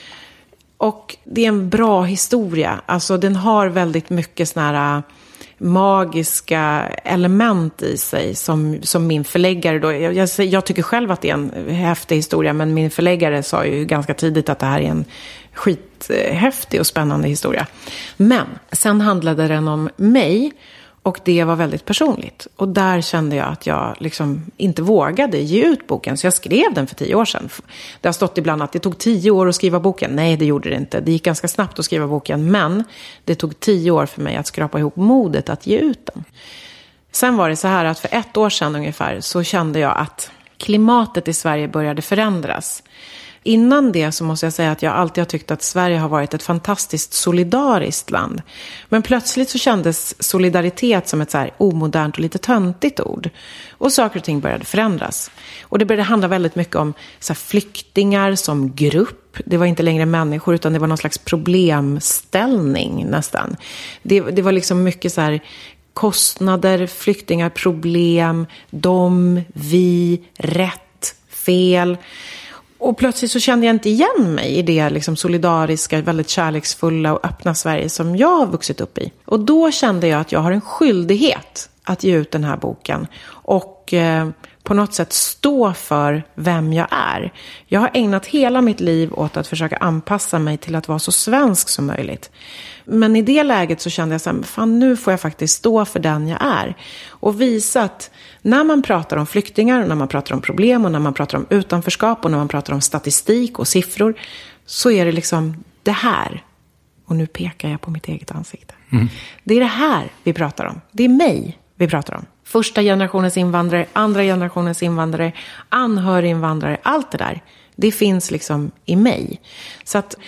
Och det är en bra historia. Alltså den har väldigt mycket såna här magiska element i sig som min förläggare då. Jag tycker själv att det är en häftig historia, men min förläggare sa ju ganska tidigt att det här är en skithäftig och spännande historia. Men sen handlade den om mig. Och det var väldigt personligt. Och där kände jag att jag liksom inte vågade ge ut boken. Så jag skrev den för 10 år sedan. Det har stått ibland att det tog 10 år att skriva boken. Nej, det gjorde det inte. Det gick ganska snabbt att skriva boken. Men det tog 10 år för mig att skrapa ihop modet att ge ut den. Sen var det så här att för 1 år sedan ungefär så kände jag att klimatet i Sverige började förändras. Innan det så måste jag säga att jag alltid har tyckt att Sverige har varit ett fantastiskt solidariskt land. Men plötsligt så kändes solidaritet som ett så här omodernt och lite töntigt ord. Och saker och ting började förändras. Och det började handla väldigt mycket om så här flyktingar som grupp. Det var inte längre människor utan det var någon slags problemställning nästan. Det var liksom mycket så här kostnader, flyktingar, problem, de, vi, rätt, fel. Och plötsligt så kände jag inte igen mig i det liksom solidariska, väldigt kärleksfulla och öppna Sverige som jag har vuxit upp i. Och då kände jag att jag har en skyldighet att ge ut den här boken och på något sätt stå för vem jag är. Jag har ägnat hela mitt liv åt att försöka anpassa mig till att vara så svensk som möjligt. Men i det läget så kände jag så här, fan nu får jag faktiskt stå för den jag är. Och visa att när man pratar om flyktingar, när man pratar om problem och när man pratar om utanförskap och när man pratar om statistik och siffror så är det liksom det här. Och nu pekar jag på mitt eget ansikte. Mm. Det är det här vi pratar om. Det är mig vi pratar om. Första generationens invandrare, andra generationens invandrare, anhöriginvandrare, allt det där. Det finns liksom i mig. Så att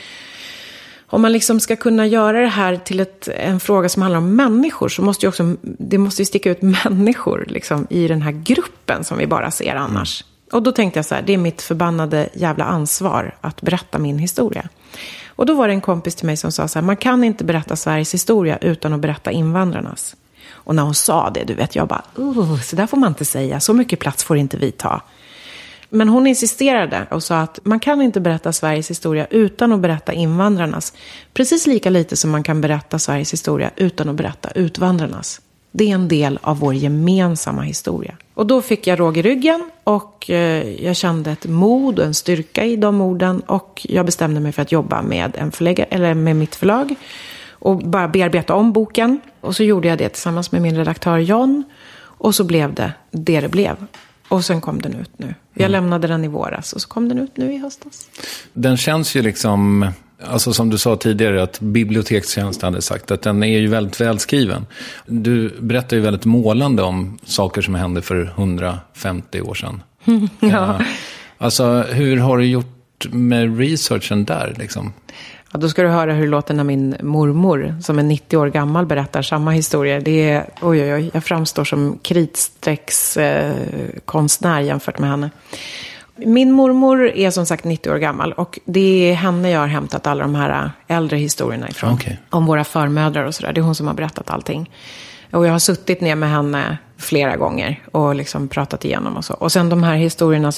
om man liksom ska kunna göra det här till en fråga som handlar om människor så måste ju också, det måste ju sticka ut människor liksom, i den här gruppen som vi bara ser annars. Och då tänkte jag så här, det är mitt förbannade jävla ansvar att berätta min historia. Och då var det en kompis till mig som sa så här, man kan inte berätta Sveriges historia utan att berätta invandrarnas. Och när hon sa det, du vet, jag bara, så där får man inte säga, så mycket plats får inte vi ta. Men hon insisterade och sa att man kan inte berätta Sveriges historia utan att berätta invandrarnas. Precis lika lite som man kan berätta Sveriges historia utan att berätta utvandrarnas. Det är en del av vår gemensamma historia. Och då fick jag råg i ryggen och jag kände ett mod och en styrka i de orden. Och jag bestämde mig för att jobba med en förläggare, eller med mitt förlag. Och bara bearbeta om boken. Och så gjorde jag det tillsammans med min redaktör John. Och så blev det det blev. Och sen kom den ut nu. Jag lämnade den i våras och så kom den ut nu i höstas. Den känns ju liksom Alltså som du sa tidigare, att bibliotekstjänst hade sagt att den är ju väldigt välskriven. Du berättar ju väldigt målande om saker som hände för 150 år sedan. Ja. Alltså hur har du gjort med researchen där liksom? Ja, då ska du höra hur det låter när min mormor, som är 90 år gammal, berättar samma historia. Det är, oj, jag framstår som kritstreckskonstnär jämfört med henne. Min mormor är som sagt 90 år gammal och det är henne jag har hämtat alla de här äldre historierna ifrån. Okay. Om våra förmödrar och sådär. Det är hon som har berättat allting. Och jag har suttit ner med henne flera gånger och liksom pratat igenom och så. Och sen de här historierna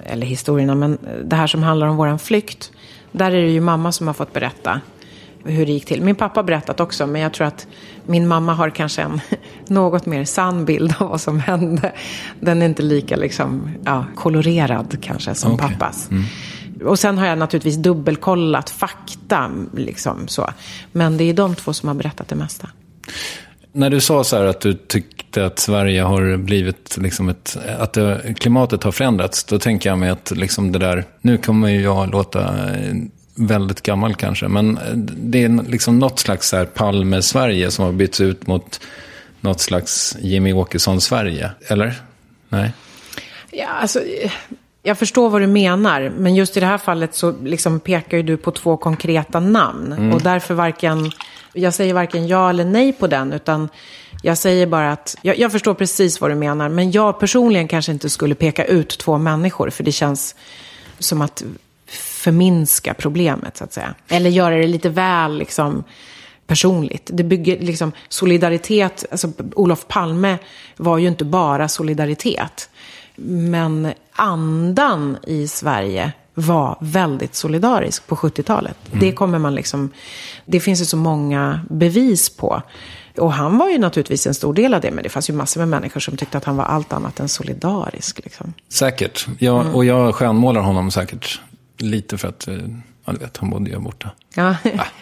men det här som handlar om våran flykt. Där är det ju mamma som har fått berätta hur det gick till. Min pappa har berättat också, men jag tror att min mamma har kanske en något mer sann bild av vad som hände. Den är inte lika liksom, kolorerad kanske som pappas. Mm. Och sen har jag naturligtvis dubbelkollat fakta liksom så. Men det är de två som har berättat det mesta. När du sa så här att du tyckte att Sverige har blivit liksom att klimatet har förändrats, då tänker jag mig att liksom det där, nu kommer jag låta väldigt gammal kanske, men det är liksom något slags så här Palme-Sverige som har bytts ut mot något slags Jimmy Åkesson-Sverige, eller? Nej? Ja, alltså, jag förstår vad du menar, men just i det här fallet så liksom pekar ju du på två konkreta namn. Och därför jag säger varken ja eller nej på den, utan jag säger bara att jag förstår precis vad du menar, men jag personligen kanske inte skulle peka ut två människor, för det känns som att förminska problemet så att säga. Eller göra det lite väl liksom personligt. Det bygger liksom solidaritet, alltså Olof Palme var ju inte bara solidaritet, men andan i Sverige var väldigt solidarisk på 70-talet. Det kommer man liksom, det finns ju så många bevis på. Och han var ju naturligtvis en stor del av det, men det fanns ju massor med människor som tyckte att han var allt annat än solidarisk liksom. Säkert. Och jag skönmålar honom säkert lite för att du vet, han bodde ju borta. Ja.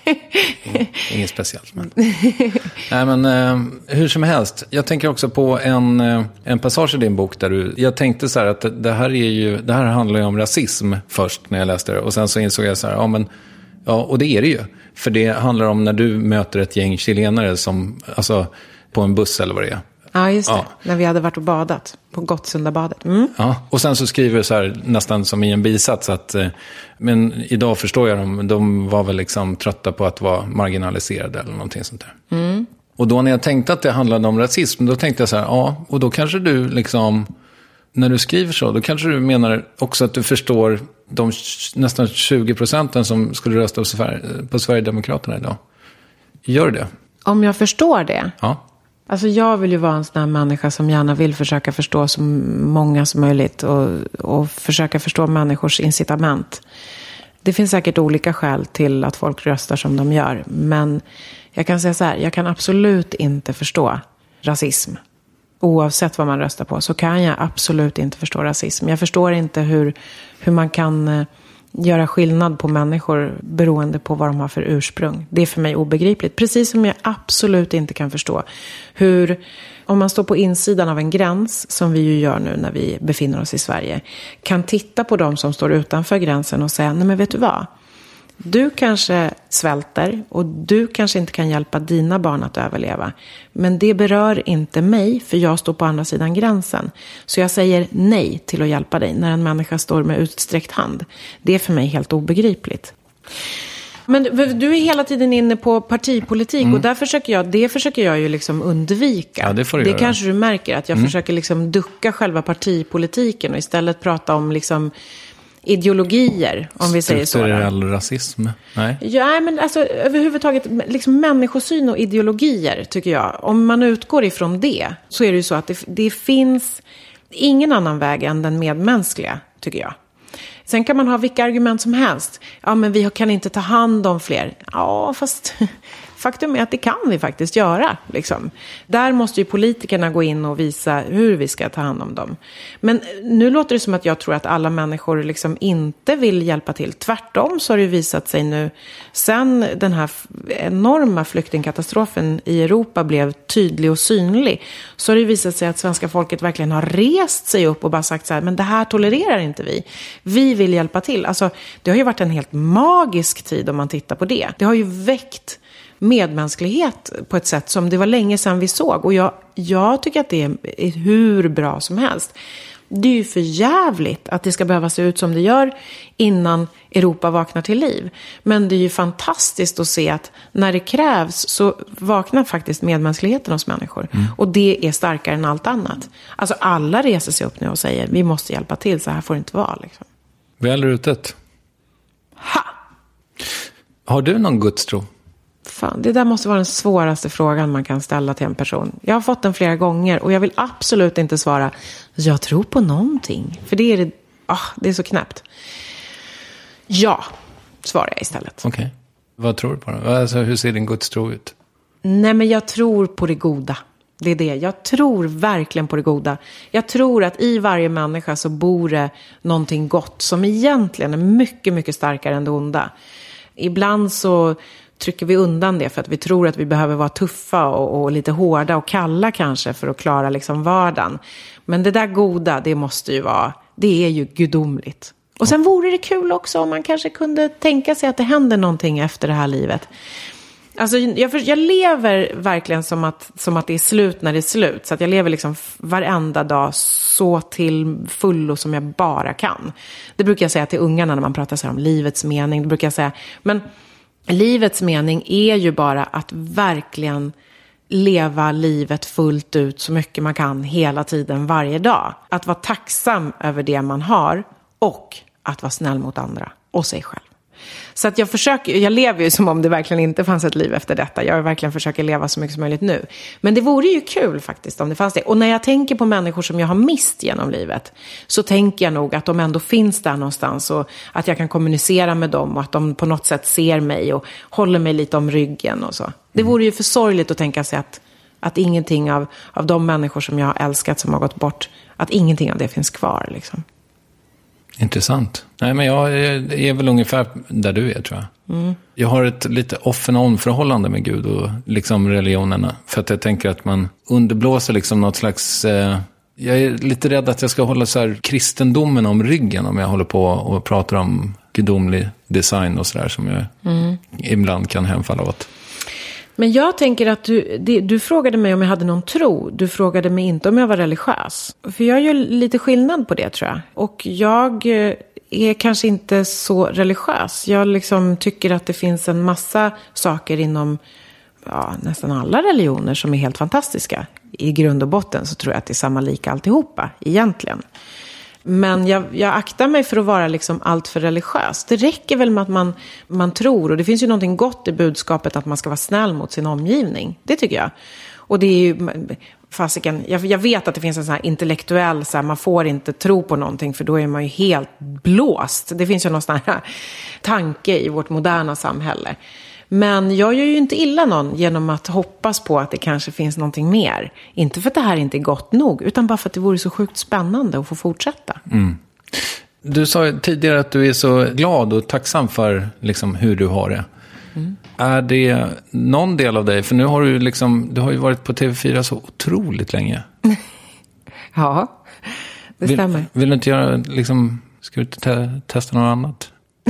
Inget speciellt. Men. Nej, men hur som helst. Jag tänker också på en passage i din bok där jag tänkte så här att det här handlar ju om rasism först när jag läste det. Och sen så insåg jag så här, och det är det ju. För det handlar om när du möter ett gäng chilenare som, alltså på en buss eller vad det är. Ja, just det. Ja. När vi hade varit och badat på Gottsundabadet. Ja, och sen så skriver du så här nästan som i en bisats att men idag förstår jag dem, de var väl liksom trötta på att vara marginaliserade eller någonting sånt där. Och då när jag tänkte att det handlade om rasism, då tänkte jag så här, och då kanske du liksom, när du skriver så, då kanske du menar också att du förstår de nästan 20% som skulle rösta på Sverigedemokraterna idag. Gör det? Om jag förstår det? Ja. Alltså jag vill ju vara en sån här människa som gärna vill försöka förstå så många som möjligt och försöka förstå människors incitament. Det finns säkert olika skäl till att folk röstar som de gör, men jag kan säga så här, jag kan absolut inte förstå rasism. Oavsett vad man röstar på så kan jag absolut inte förstå rasism. Jag förstår inte hur man kan göra skillnad på människor beroende på vad de har för ursprung. Det är för mig obegripligt. Precis som jag absolut inte kan förstå hur, om man står på insidan av en gräns, som vi ju gör nu när vi befinner oss i Sverige, kan titta på de som står utanför gränsen och säga, nej men vet du vad? Du kanske svälter och du kanske inte kan hjälpa dina barn att överleva. Men det berör inte mig, för jag står på andra sidan gränsen. Så jag säger nej till att hjälpa dig när en människa står med utsträckt hand. Det är för mig helt obegripligt. Men du är hela tiden inne på partipolitik och där försöker jag ju liksom undvika. Ja, det får du göra. Kanske du märker att jag försöker liksom ducka själva partipolitiken och istället prata om liksom ideologier, om vi säger så. Strukturell rasism? Nej. Ja, men alltså överhuvudtaget liksom människosyn och ideologier, tycker jag. Om man utgår ifrån det, så är det ju så att det finns ingen annan väg än den medmänskliga, tycker jag. Sen kan man ha vilka argument som helst. Ja, men vi kan inte ta hand om fler. Ja, faktum är att det kan vi faktiskt göra. Liksom. Där måste ju politikerna gå in och visa hur vi ska ta hand om dem. Men nu låter det som att jag tror att alla människor liksom inte vill hjälpa till. Tvärtom så har det visat sig nu, sen den här enorma flyktingkatastrofen i Europa blev tydlig och synlig, så har det visat sig att svenska folket verkligen har rest sig upp och bara sagt så här, men det här tolererar inte vi. Vi vill hjälpa till. Alltså, det har ju varit en helt magisk tid om man tittar på det. Det har ju väckt medmänsklighet på ett sätt som det var länge sedan vi såg. Och jag tycker att det är hur bra som helst. Det är ju för jävligt att det ska behöva se ut som det gör innan Europa vaknar till liv. Men det är ju fantastiskt att se att när det krävs så vaknar faktiskt medmänskligheten hos människor. Och det är starkare än allt annat. Alltså alla reser sig upp nu och säger vi måste hjälpa till, så här får det inte vara. Liksom. Väl rutet. Ha! Har du någon gudstro? Fan, det där måste vara den svåraste frågan man kan ställa till en person. Jag har fått den flera gånger och jag vill absolut inte svara jag tror på någonting. För det är så knäppt. Ja, svarar jag istället. Okej. Vad tror du på då? Alltså, hur ser din gudstro ut? Nej, men jag tror på det goda. Det är det. Jag tror verkligen på det goda. Jag tror att i varje människa så bor det någonting gott som egentligen är mycket, mycket starkare än det onda. Ibland så trycker vi undan det för att vi tror att vi behöver vara tuffa och lite hårda och kalla kanske för att klara liksom vardagen. Men det där goda, det är ju gudomligt. Och sen vore det kul också om man kanske kunde tänka sig att det händer någonting efter det här livet. Alltså jag lever verkligen som att det är slut när det är slut. Så att jag lever liksom varenda dag så till fullo som jag bara kan. Det brukar jag säga till ungarna när man pratar så här om livets mening. Det brukar jag säga, men livets mening är ju bara att verkligen leva livet fullt ut så mycket man kan hela tiden, varje dag. Att vara tacksam över det man har och att vara snäll mot andra och sig själv. Så att jag lever ju som om det verkligen inte fanns ett liv efter detta. Jag verkligen försöker leva så mycket som möjligt nu. Men det vore ju kul faktiskt om det fanns det. Och när jag tänker på människor som jag har mist genom livet, så tänker jag nog att de ändå finns där någonstans. Och att jag kan kommunicera med dem och att de på något sätt ser mig och håller mig lite om ryggen och så. Det vore ju för sorgligt att tänka sig att ingenting av de människor som jag har älskat som har gått bort, att ingenting av det finns kvar liksom. Intressant. Nej, men jag är väl ungefär där du är, tror jag. Jag har ett lite off and on förhållande med Gud och liksom religionerna. För att jag tänker att man underblåser liksom något slags... jag är lite rädd att jag ska hålla så här kristendomen om ryggen om jag håller på och pratar om gudomlig design och sådär som jag ibland kan hemfalla åt. Men jag tänker att du frågade mig om jag hade någon tro. Du frågade mig inte om jag var religiös. För jag gör lite skillnad på det, tror jag. Och jag är kanske inte så religiös. Jag liksom tycker att det finns en massa saker inom nästan alla religioner som är helt fantastiska. I grund och botten så tror jag att det är samma lika alltihopa, egentligen. Men jag aktar mig för att vara liksom allt för religiös. Det räcker väl med att man tror. Och det finns ju någonting gott i budskapet att man ska vara snäll mot sin omgivning. Det tycker jag. Och det är ju fasiken. Jag vet att det finns en sån här intellektuell, så här, man får inte tro på någonting för då är man ju helt blåst. Det finns ju någon sån här tanke i vårt moderna samhälle. Men jag gör ju inte illa någon genom att hoppas på att det kanske finns någonting mer. Inte för att det här inte är gott nog, utan bara för att det vore så sjukt spännande att få fortsätta. Du sa tidigare att du är så glad och tacksam för liksom, hur du har det. Är det någon del av dig? För nu har du har ju varit på TV4 så otroligt länge. Ja, det stämmer. Vill du inte göra, ska du inte testa något annat?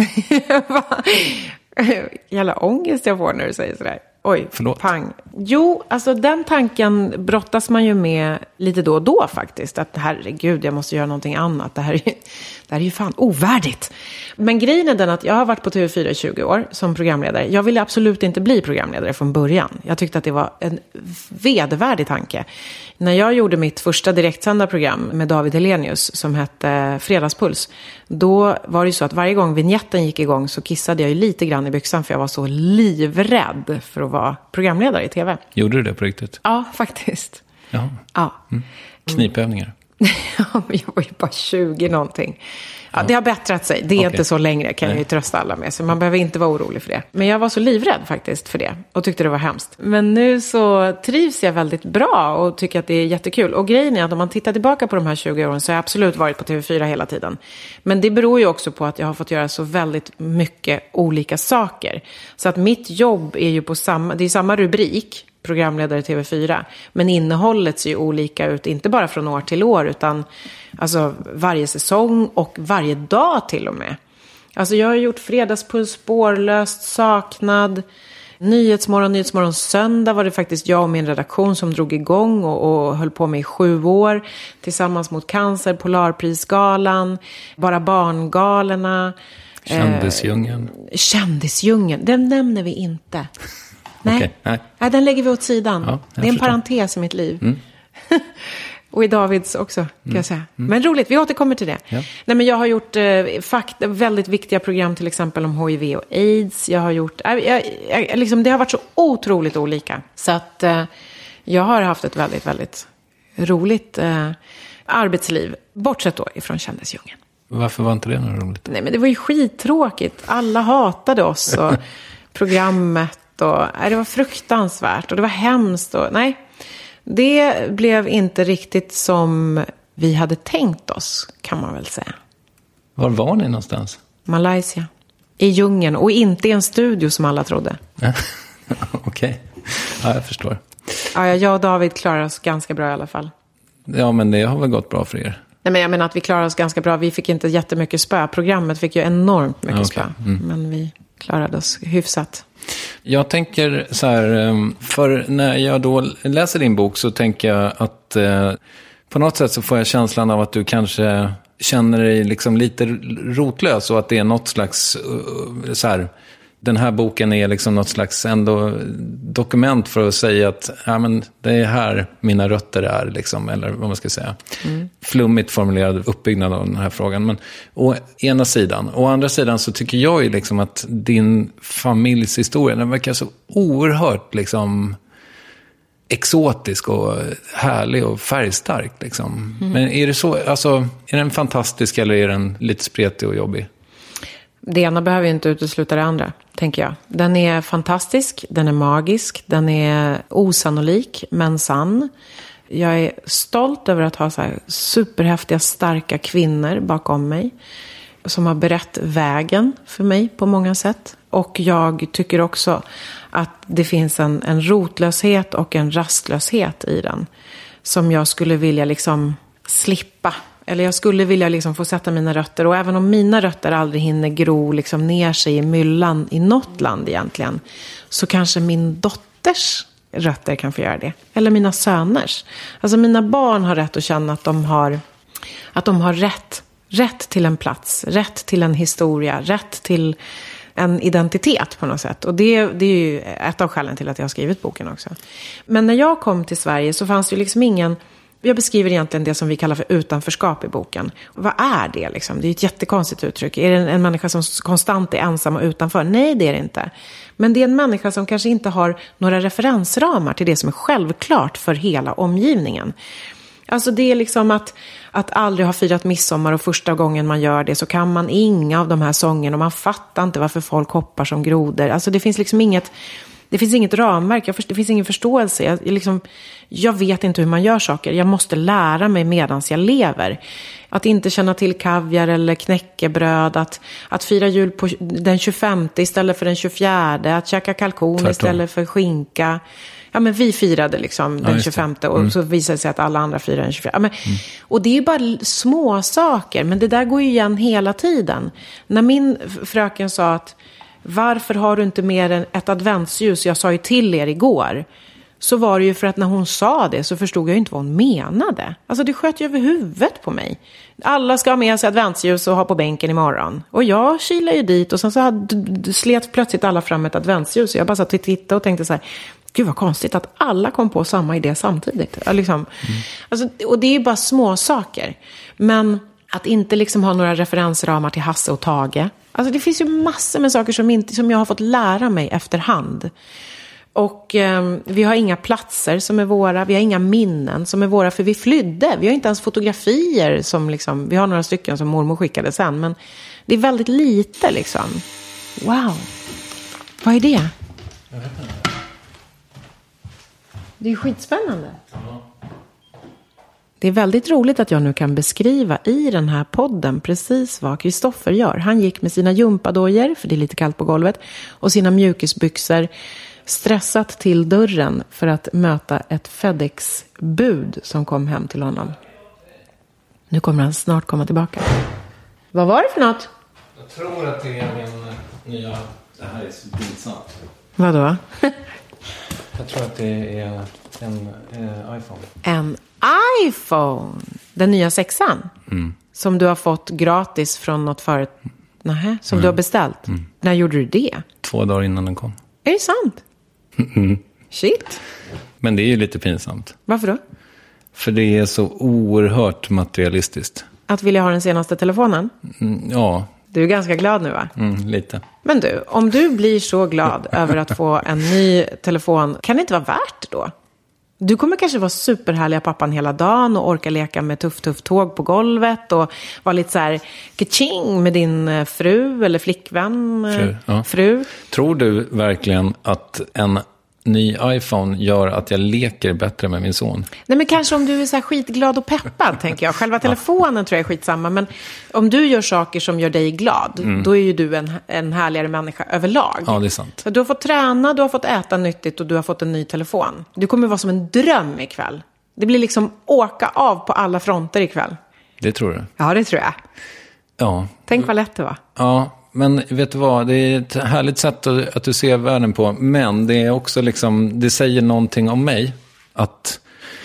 Jävla ångest jag får när du säger sådär. Oj, förlåt. Pang. Jo, alltså den tanken brottas man ju med lite då och då faktiskt. Att herregud, jag måste göra någonting annat. Det här är ju fan ovärdigt. Men grejen är den att jag har varit på TV4 i 20 år som programledare. Jag ville absolut inte bli programledare från början. Jag tyckte att det var en vedervärdig tanke. När jag gjorde mitt första direktsända program med David Helenius som hette Fredagspuls, då var det ju så att varje gång vignetten gick igång så kissade jag ju lite grann i byxan för jag var så livrädd för att vara programledare i TV. Gjorde du det på riktigt? Ja, faktiskt. Jaha. Ja. Knipövningar? Jag var ju bara 20 någonting. Ja, det har bättrat sig. Det är inte så längre, kan jag ju trösta alla med. Så man behöver inte vara orolig för det. Men jag var så livrädd faktiskt för det. Och tyckte det var hemskt. Men nu så trivs jag väldigt bra och tycker att det är jättekul. Och grejen är att om man tittar tillbaka på de här 20 åren så har jag absolut varit på TV4 hela tiden. Men det beror ju också på att jag har fått göra så väldigt mycket olika saker. Så att mitt jobb är ju på det är samma rubrik, programledare TV4. Men innehållet ser ju olika ut, inte bara från år till år utan alltså varje säsong och varje dag till och med. Alltså jag har gjort Fredagspuls, Spårlöst, Saknad, Nyhetsmorgon söndag var det faktiskt jag och min redaktion som drog igång och höll på med i 7 år. Tillsammans mot cancer, Polarprisgalan, Bara barngalorna. Kändisdjungeln, den nämner vi inte. Nej. Okay, nej, den lägger vi åt sidan. Ja, det är en parentes i mitt liv. Mm. Och i Davids också, kan jag säga. Men roligt, vi återkommer till det. Ja. Nej, men jag har gjort väldigt viktiga program, till exempel om HIV och AIDS. Jag har gjort, liksom, det har varit så otroligt olika. Så att jag har haft ett väldigt, väldigt roligt arbetsliv. Bortsett då ifrån kändisdjungeln. Varför var inte det något roligt? Nej, men det var ju skittråkigt. Alla hatade oss och programmet. Och, det var fruktansvärt och det var hemskt. Och, nej, det blev inte riktigt som vi hade tänkt oss, kan man väl säga. Var var ni någonstans? Malaysia. I djungeln och inte i en studio som alla trodde. Okej, ja, jag förstår. Ja, jag och David klarar oss ganska bra i alla fall. Ja, men det har väl gått bra för er? Nej, men jag menar att vi klarar oss ganska bra. Vi fick inte jättemycket spö. Programmet fick ju enormt mycket spö. Men vi klarade oss hyfsat. Jag tänker så här, för när jag då läser din bok så tänker jag att på något sätt så får jag känslan av att du kanske känner dig liksom lite rotlös och att det är något slags så här, den här boken är liksom något slags ändå dokument för att säga att ja, men det är här mina rötter är liksom, eller vad man ska säga. Flummigt formulerad uppbyggnad av den här frågan. Men å ena sidan. Å andra sidan så tycker jag ju liksom att din familjs historia, den verkar så oerhört liksom exotisk och härlig och färgstark liksom. Men är det så, alltså, är den fantastisk eller är den lite spretig och jobbig? Det ena behöver ju inte utesluta det andra, tänker jag. Den är fantastisk, den är magisk, den är osannolik, men sann. Jag är stolt över att ha så här superhäftiga, starka kvinnor bakom mig. Som har berett vägen för mig på många sätt. Och jag tycker också att det finns en rotlöshet och en rastlöshet i den. Som jag skulle vilja liksom slippa. Eller jag skulle vilja liksom få sätta mina rötter. Och även om mina rötter aldrig hinner gro liksom ner sig i myllan i något land egentligen. Så kanske min dotters rötter kan få göra det. Eller mina söners. Alltså mina barn har rätt att känna att de har rätt till en plats. Rätt till en historia. Rätt till en identitet på något sätt. Och det är ju ett av skälen till att jag har skrivit boken också. Men när jag kom till Sverige så fanns det ju liksom ingen... Jag beskriver egentligen det som vi kallar för utanförskap i boken. Vad är det liksom? Det är ett jättekonstigt uttryck. Är det en människa som konstant är ensam och utanför? Nej, det är det inte. Men det är en människa som kanske inte har några referensramar till det som är självklart för hela omgivningen. Alltså det är liksom att aldrig ha firat midsommar och första gången man gör det så kan man inga av de här sångerna och man fattar inte varför folk hoppar som grodor. Alltså det finns liksom inget ramverk, det finns ingen förståelse. Jag vet inte hur man gör saker. Jag måste lära mig medans jag lever. Att inte känna till kaviar eller knäckebröd. Att fira jul på den 25 istället för den 24. Att käka kalkon istället för skinka. Ja, men vi firade liksom den 25 och så visade det sig att alla andra firade den 24. Och det är ju bara små saker, men det där går ju igen hela tiden. När min fröken sa att varför har du inte mer än ett adventsljus? Jag sa ju till er igår. Så var det ju för att när hon sa det så förstod jag ju inte vad hon menade. Alltså det sköt ju över huvudet på mig. Alla ska ha med sig adventsljus och ha på bänken imorgon. Och jag kilade ju dit och sen så slet plötsligt alla fram ett adventsljus. Och jag bara satt och tittade och tänkte så här, gud vad konstigt att alla kom på samma idé samtidigt. Alltså, och det är ju bara små saker. Men att inte liksom ha några referensramar till Hasse och Tage. Alltså det finns ju massor med saker som jag har fått lära mig efterhand. Och vi har inga platser som är våra. Vi har inga minnen som är våra. För vi flydde. Vi har inte ens fotografier som liksom... Vi har några stycken som mormor skickade sen. Men det är väldigt lite liksom. Wow. Vad är det? Jag vet inte. Det är ju skitspännande. Det är väldigt roligt att jag nu kan beskriva i den här podden precis vad Kristoffer gör. Han gick med sina gympadojor, för det är lite kallt på golvet, och sina mjukisbyxor stressat till dörren för att möta ett FedEx-bud som kom hem till honom. Nu kommer han snart komma tillbaka. Vad var det för något? Jag tror att det är min nya... Det här är så pinsamt. Vadå? Jag tror att det är en iPhone. En iPhone? Den nya 6an? Som du har fått gratis från något företag? Nähä, som du har beställt? När gjorde du det? 2 dagar innan den kom. Är det sant? Shit. Men det är ju lite pinsamt. Varför då? För det är så oerhört materialistiskt. Att vilja ha den senaste telefonen? Ja. Du är ganska glad nu, va? Lite. Men du, om du blir så glad över att få en ny telefon, kan det inte vara värt det då? Du kommer kanske vara superhärliga pappan hela dagen och orka leka med tuff tåg på golvet och vara lite så här kaching med din fru eller flickvän. Fru. Tror du verkligen att en ny iPhone gör att jag leker bättre med min son? Nej, men kanske om du är så här skitglad och peppad, tänker jag. Själva telefonen tror jag är skitsamma. Men om du gör saker som gör dig glad, då är ju du en härligare människa överlag. Ja, det är sant. Så du har fått träna, du har fått äta nyttigt och du har fått en ny telefon. Du kommer vara som en dröm ikväll. Det blir liksom åka av på alla fronter ikväll. Det tror du? Ja, det tror jag. Ja. Tänk vad lätt det var. Ja, men vet du vad? Det är ett härligt sätt att du ser världen på. Men det är också liksom, det säger någonting om mig. Att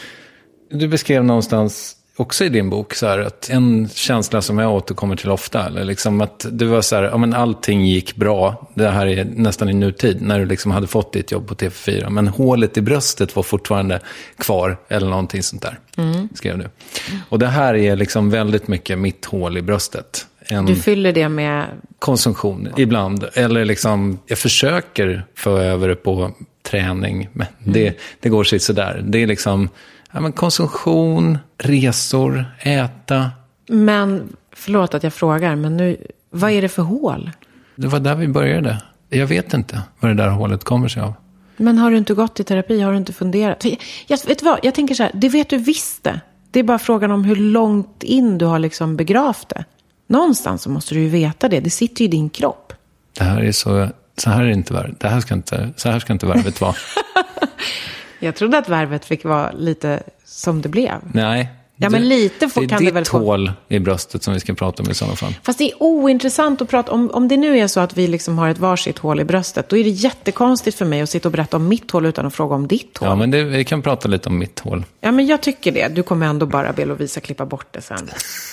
du beskrev någonstans också i din bok så här, att en känsla som jag återkommer till ofta, eller liksom att det var så här, ja men allting gick bra. Det här är nästan i nutid när du liksom hade fått ditt jobb på TV4. Men hålet i bröstet var fortfarande kvar eller någonting sånt där, skrev du. Och det här är liksom väldigt mycket mitt hål i bröstet. Du fyller det med konsumtion ibland. Eller liksom, jag försöker få över det på träning. Men det går sig sådär. Det är liksom, ja, men konsumtion, resor, äta. Men, förlåt att jag frågar, men nu, vad är det för hål? Det var där vi började. Jag vet inte vad det där hålet kommer sig av. Men har du inte gått i terapi? Har du inte funderat? Vet du vad? Jag tänker så här, det vet du visst det. Det är bara frågan om hur långt in du har liksom begravt det. Någonstans så måste du ju veta det. Det sitter ju i din kropp. Det här är så här är det inte värvet. Så här ska inte värvet vara. Jag trodde att värvet fick vara lite som det blev. Nej. Ja, men lite kan det väl få. Det är ditt hål i bröstet som vi ska prata om i sådana fall. Fast det är ointressant att prata om det nu är så att vi liksom har ett varsitt hål i bröstet. Då är det jättekonstigt för mig att sitta och berätta om mitt hål utan att fråga om ditt hål. Ja, men vi kan prata lite om mitt hål. Ja, men jag tycker det. Du kommer ändå bara be Lovisa klippa bort det sen.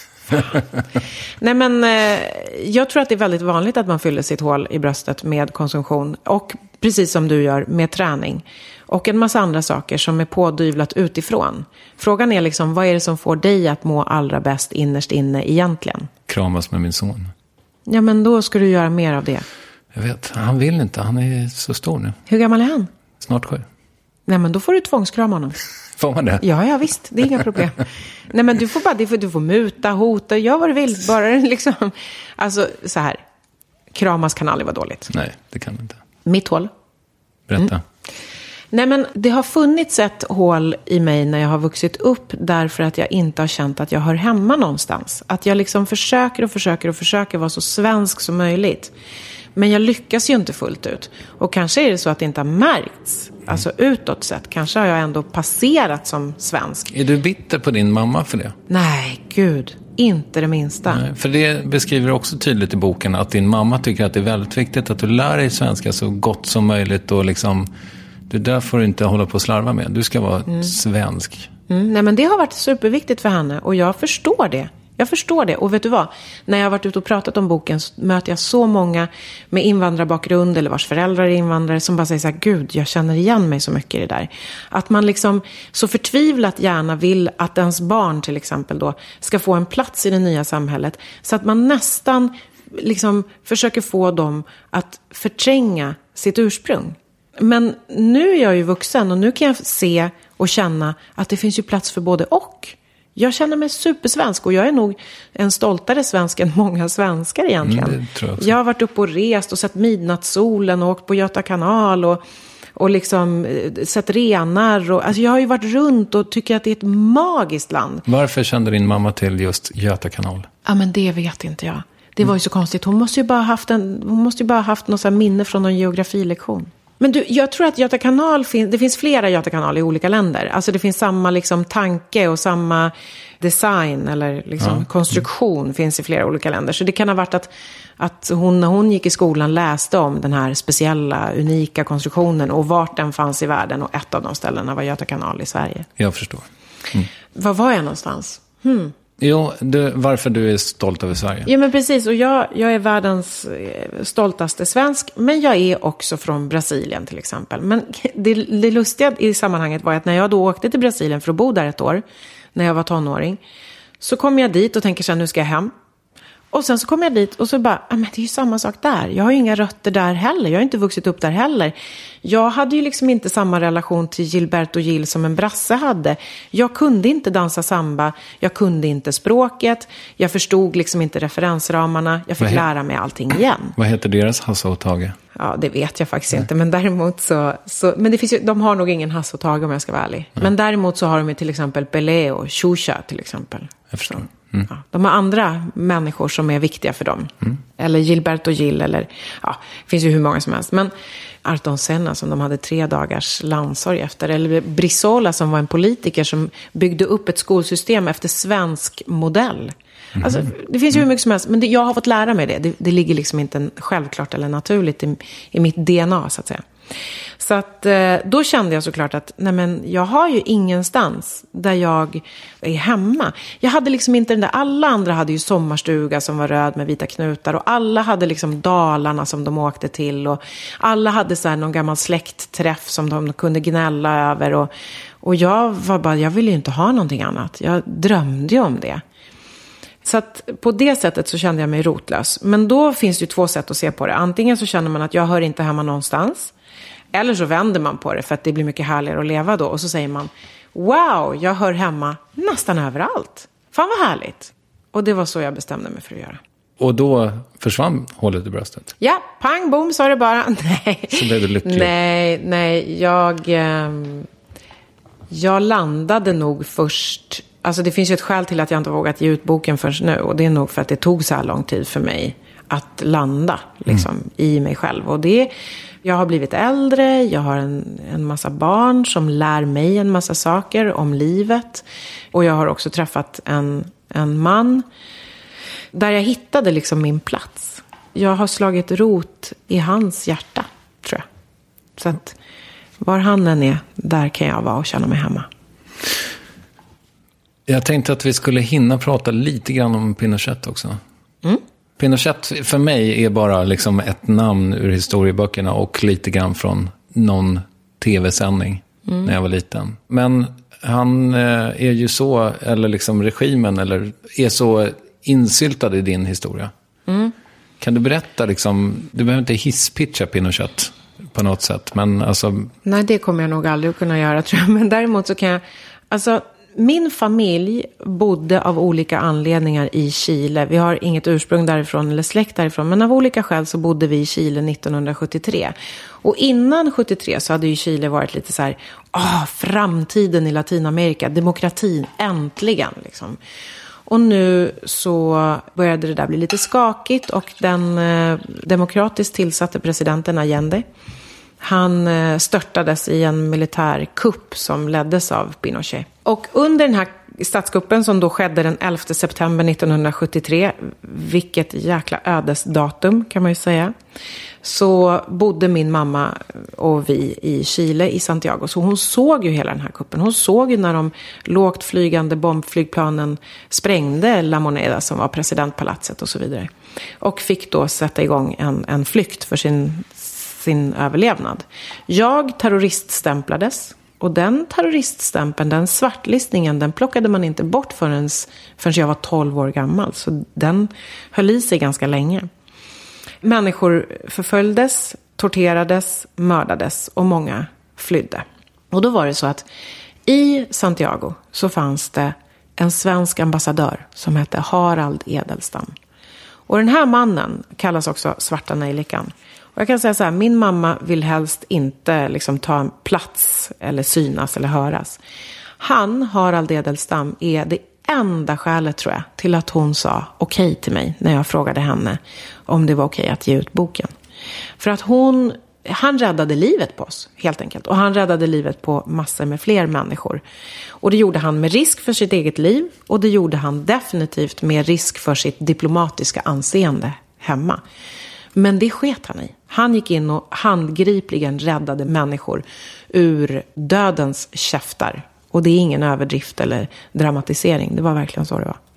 Nej, men jag tror att det är väldigt vanligt att man fyller sitt hål i bröstet med konsumtion. Och precis som du gör, med träning. Och en massa andra saker som är pådyvlat utifrån. Frågan är liksom, vad är det som får dig att må allra bäst innerst inne egentligen? Kramas med min son. Ja, men då ska du göra mer av det. Jag vet, han vill inte. Han är så stor nu. Hur gammal är han? Snart 7. Nej, men då får du tvångskrama honom. Får man det? Ja, visst. Det är inga problem. Nej, men du får muta, hota, gör vad du vill. Bara liksom, alltså så här. Kramas kan aldrig vara dåligt. Nej, det kan inte. Mitt hål. Berätta. Nej, men det har funnits ett hål i mig när jag har vuxit upp därför att jag inte har känt att jag hör hemma någonstans. Att jag liksom försöker vara så svensk som möjligt. Men jag lyckas ju inte fullt ut. Och kanske är det så att det inte har märkts. Alltså utåt sett. Kanske har jag ändå passerat som svensk. Är du bitter på din mamma för det? Nej, gud. Inte det minsta. Nej, för det beskriver också tydligt i boken att din mamma tycker att det är väldigt viktigt att du lär dig svenska så gott som möjligt. Och liksom, det där får du inte hålla på och slarva med. Du ska vara svensk. Nej, men det har varit superviktigt för henne. Och jag förstår det. Och vet du vad? När jag har varit ute och pratat om boken så möter jag så många med invandrarbakgrund eller vars föräldrar är invandrare som bara säger så här, gud, jag känner igen mig så mycket i det där. Att man liksom så förtvivlat gärna vill att ens barn till exempel då ska få en plats i det nya samhället. Så att man nästan liksom försöker få dem att förtränga sitt ursprung. Men nu är jag ju vuxen och nu kan jag se och känna att det finns ju plats för både och. Jag känner mig supersvensk och jag är nog en stoltare svensk än många svenskar egentligen. Det tror jag också. Jag har varit uppe och rest och sett midnattssolen och åkt på Göta kanal och liksom sett renar. Alltså jag har ju varit runt och tycker att det är ett magiskt land. Varför kände din mamma till just Göta kanal? Ja, men det vet inte jag. Det var ju så konstigt. Hon måste ju bara ha haft något så här minne från någon geografilektion. Men du, jag tror att Göta kanal det finns flera Göta kanal i olika länder. Alltså det finns samma liksom tanke och samma design eller liksom konstruktion finns i flera olika länder. Så det kan ha varit att hon när hon gick i skolan läste om den här speciella, unika konstruktionen och vart den fanns i världen. Och ett av de ställena var Göta kanal i Sverige. Jag förstår. Var var jag någonstans? Jo, varför du är stolt över Sverige. Ja, men precis. Och jag är världens stoltaste svensk. Men jag är också från Brasilien till exempel. Men det lustiga i sammanhanget var att när jag då åkte till Brasilien för att bo där ett år, när jag var tonåring, så kom jag dit och tänker så här, nu ska jag hem. Och sen så kom jag dit och så bara, men det är ju samma sak där. Jag har ju inga rötter där heller. Jag har inte vuxit upp där heller. Jag hade ju liksom inte samma relation till Gilberto Gil som en brasse hade. Jag kunde inte dansa samba. Jag kunde inte språket. Jag förstod liksom inte referensramarna. Jag fick lära mig allting igen. Vad heter deras Hasse och Tage? Ja, det vet jag faktiskt inte. Men däremot så men det finns ju, de har nog ingen Hasse och Tage om jag ska vara ärlig. Men däremot så har de ju till exempel Pelé och Xuxa till exempel. Jag förstår. Ja, de har andra människor som är viktiga för dem. Eller Gilberto Gil eller det finns ju hur många som helst. Men Ayrton Senna som de hade 3 dagars landsorg efter. Eller Brizola som var en politiker som byggde upp ett skolsystem efter svensk modell. Alltså, det finns ju hur mycket som helst. Men jag har fått lära mig det. Det ligger liksom inte självklart eller naturligt i mitt DNA så att säga. Så att då kände jag såklart att nej men jag har ju ingenstans där jag är hemma. Jag hade liksom inte den där, alla andra hade ju sommarstuga som var röd med vita knutar och alla hade liksom Dalarna som de åkte till och alla hade så här någon gammal släktträff som de kunde gnälla över och jag var bara, jag ville ju inte ha någonting annat. Jag drömde ju om det. Så att på det sättet så kände jag mig rotlös. Men då finns det ju 2 sätt att se på det. Antingen så känner man att jag hör inte hemma någonstans. Eller så vänder man på det för att det blir mycket härligare att leva då. Och så säger man, wow, jag hör hemma nästan överallt. Fan vad härligt. Och det var så jag bestämde mig för att göra. Och då försvann hålet i bröstet? Ja, pang, boom, sa det bara. Nej. Så blev du lycklig? Nej, jag landade nog först. Alltså det finns ju ett skäl till att jag inte vågat ge ut boken förrän nu. Och det är nog för att det tog så här lång tid för mig att landa liksom, i mig själv. Och jag har blivit äldre, jag har en massa barn som lär mig en massa saker om livet. Och jag har också träffat en man där jag hittade liksom min plats. Jag har slagit rot i hans hjärta, tror jag. Så att var han än är, där kan jag vara och känna mig hemma. Jag tänkte att vi skulle hinna prata lite grann om Pinochet också. Pinochet för mig är bara liksom ett namn ur historieböckerna och lite grann från någon tv-sändning när jag var liten. Men han är ju så, eller liksom regimen eller är så insyltad i din historia. Kan du berätta liksom, du behöver inte hisspitcha Pinochet på något sätt, men alltså... Nej, det kommer jag nog aldrig kunna göra, tror jag. Men däremot så kan jag, alltså... Min familj bodde av olika anledningar i Chile. Vi har inget ursprung därifrån eller släkt därifrån. Men av olika skäl så bodde vi i Chile 1973. Och innan 73 så hade ju Chile varit lite så här, framtiden i Latinamerika, demokratin, äntligen liksom. Och nu så började det där bli lite skakigt och den demokratiskt tillsatte presidenten Allende, han störtades i en militär kupp som leddes av Pinochet. Och under den här statskuppen som då skedde den 11 september 1973, vilket jäkla ödesdatum kan man ju säga, så bodde min mamma och vi i Chile, i Santiago. Så hon såg ju hela den här kuppen. Hon såg ju när de lågt flygande bombflygplanen sprängde La Moneda som var presidentpalatset och så vidare. Och fick då sätta igång en flykt för sin överlevnad. Jag terroriststämplades och den terroriststämpeln, den svartlistningen, den plockade man inte bort förrän jag var 12 år gammal. Så den höll i sig ganska länge. Människor förföljdes torterades, mördades och många flydde. Och då var det så att i Santiago så fanns det en svensk ambassadör som hette Harald Edelstam. Och den här mannen kallas också Svarta Nejlikan. Och jag kan säga så här, min mamma vill helst inte liksom ta en plats eller synas eller höras. Han, Harald Edelstam, är det enda skälet tror jag till att hon sa okej till mig när jag frågade henne om det var okej att ge ut boken. För att han räddade livet på oss, helt enkelt. Och han räddade livet på massor med fler människor. Och det gjorde han med risk för sitt eget liv. Och det gjorde han definitivt med risk för sitt diplomatiska anseende hemma. Men det sket han i. Han gick in och handgripligen räddade människor ur dödens käftar. Och det är ingen överdrift eller dramatisering. Det var verkligen så det var.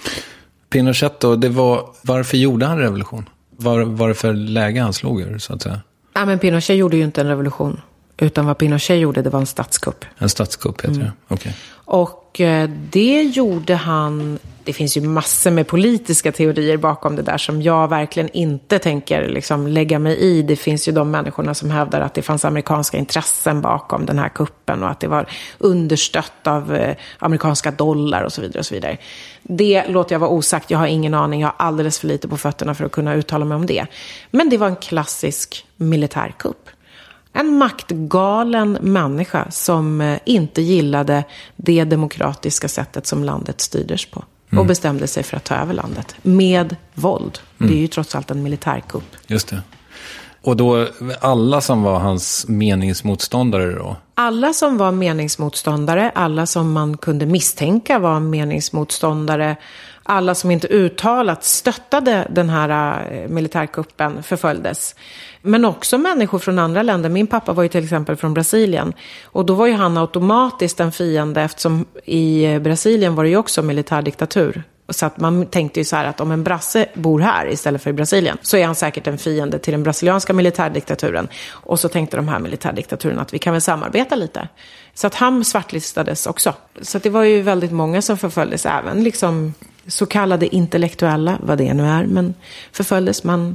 Pinochet då, varför gjorde han revolution? Var det för läge han slog ur, så att säga? Ja, men Pinochet gjorde ju inte en revolution. Utan vad Pinochet gjorde, det var en statskupp. En statskupp heter det, okej. Och det gjorde han... Det finns ju massor med politiska teorier bakom det där som jag verkligen inte tänker liksom lägga mig i. Det finns ju de människorna som hävdar att det fanns amerikanska intressen bakom den här kuppen och att det var understött av amerikanska dollar och så vidare och så vidare. Det låter jag vara osagt. Jag har ingen aning. Jag har alldeles för lite på fötterna för att kunna uttala mig om det. Men det var en klassisk militärkupp. En maktgalen människa som inte gillade det demokratiska sättet som landet styrdes på. Och bestämde sig för att ta över landet. Med våld. Det är ju trots allt en militärkupp. Just det. Och då alla som var hans meningsmotståndare då? Alla som var meningsmotståndare. Alla som man kunde misstänka var meningsmotståndare. Alla som inte uttalat stöttade den här militärkuppen förföljdes. Men också människor från andra länder. Min pappa var ju till exempel från Brasilien. Och då var ju han automatiskt en fiende eftersom i Brasilien var det ju också militärdiktatur. Så att man tänkte ju så här att om en brasse bor här istället för i Brasilien så är han säkert en fiende till den brasilianska militärdiktaturen. Och så tänkte de här militärdiktaturen att vi kan väl samarbeta lite. Så att han svartlistades också. Så att det var ju väldigt många som förföljdes, även liksom så kallade intellektuella, vad det nu är. Men förföljdes, man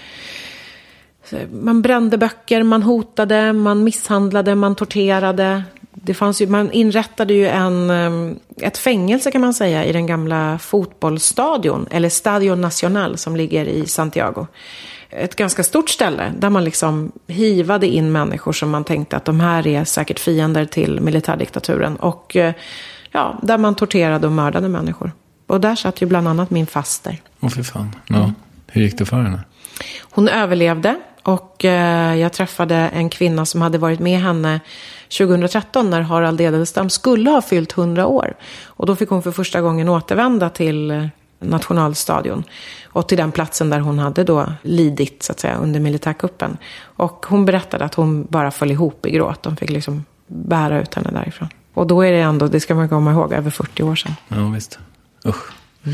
brände böcker, man hotade, man misshandlade, man torterade. Det fanns ju, man inrättade ju ett fängelse kan man säga i den gamla fotbollsstadion, eller Stadio Nacional som ligger i Santiago. Ett ganska stort ställe där man liksom hivade in människor som man tänkte att de här är säkert fiender till militärdiktaturen. Och ja, där man torterade och mördade människor. Och där satt ju bland annat min faster. Åh för fan, ja. Hur gick det för henne? Hon överlevde och jag träffade en kvinna som hade varit med henne 2013 när Harald Edelstam skulle ha fyllt 100 år. Och då fick hon för första gången återvända till nationalstadion och till den platsen där hon hade då lidit så att säga under militärkuppen. Och hon berättade att hon bara föll ihop i gråt. De fick liksom bära ut henne därifrån. Och då är det ändå, det ska man komma ihåg, över 40 år sedan. Ja visst, usch.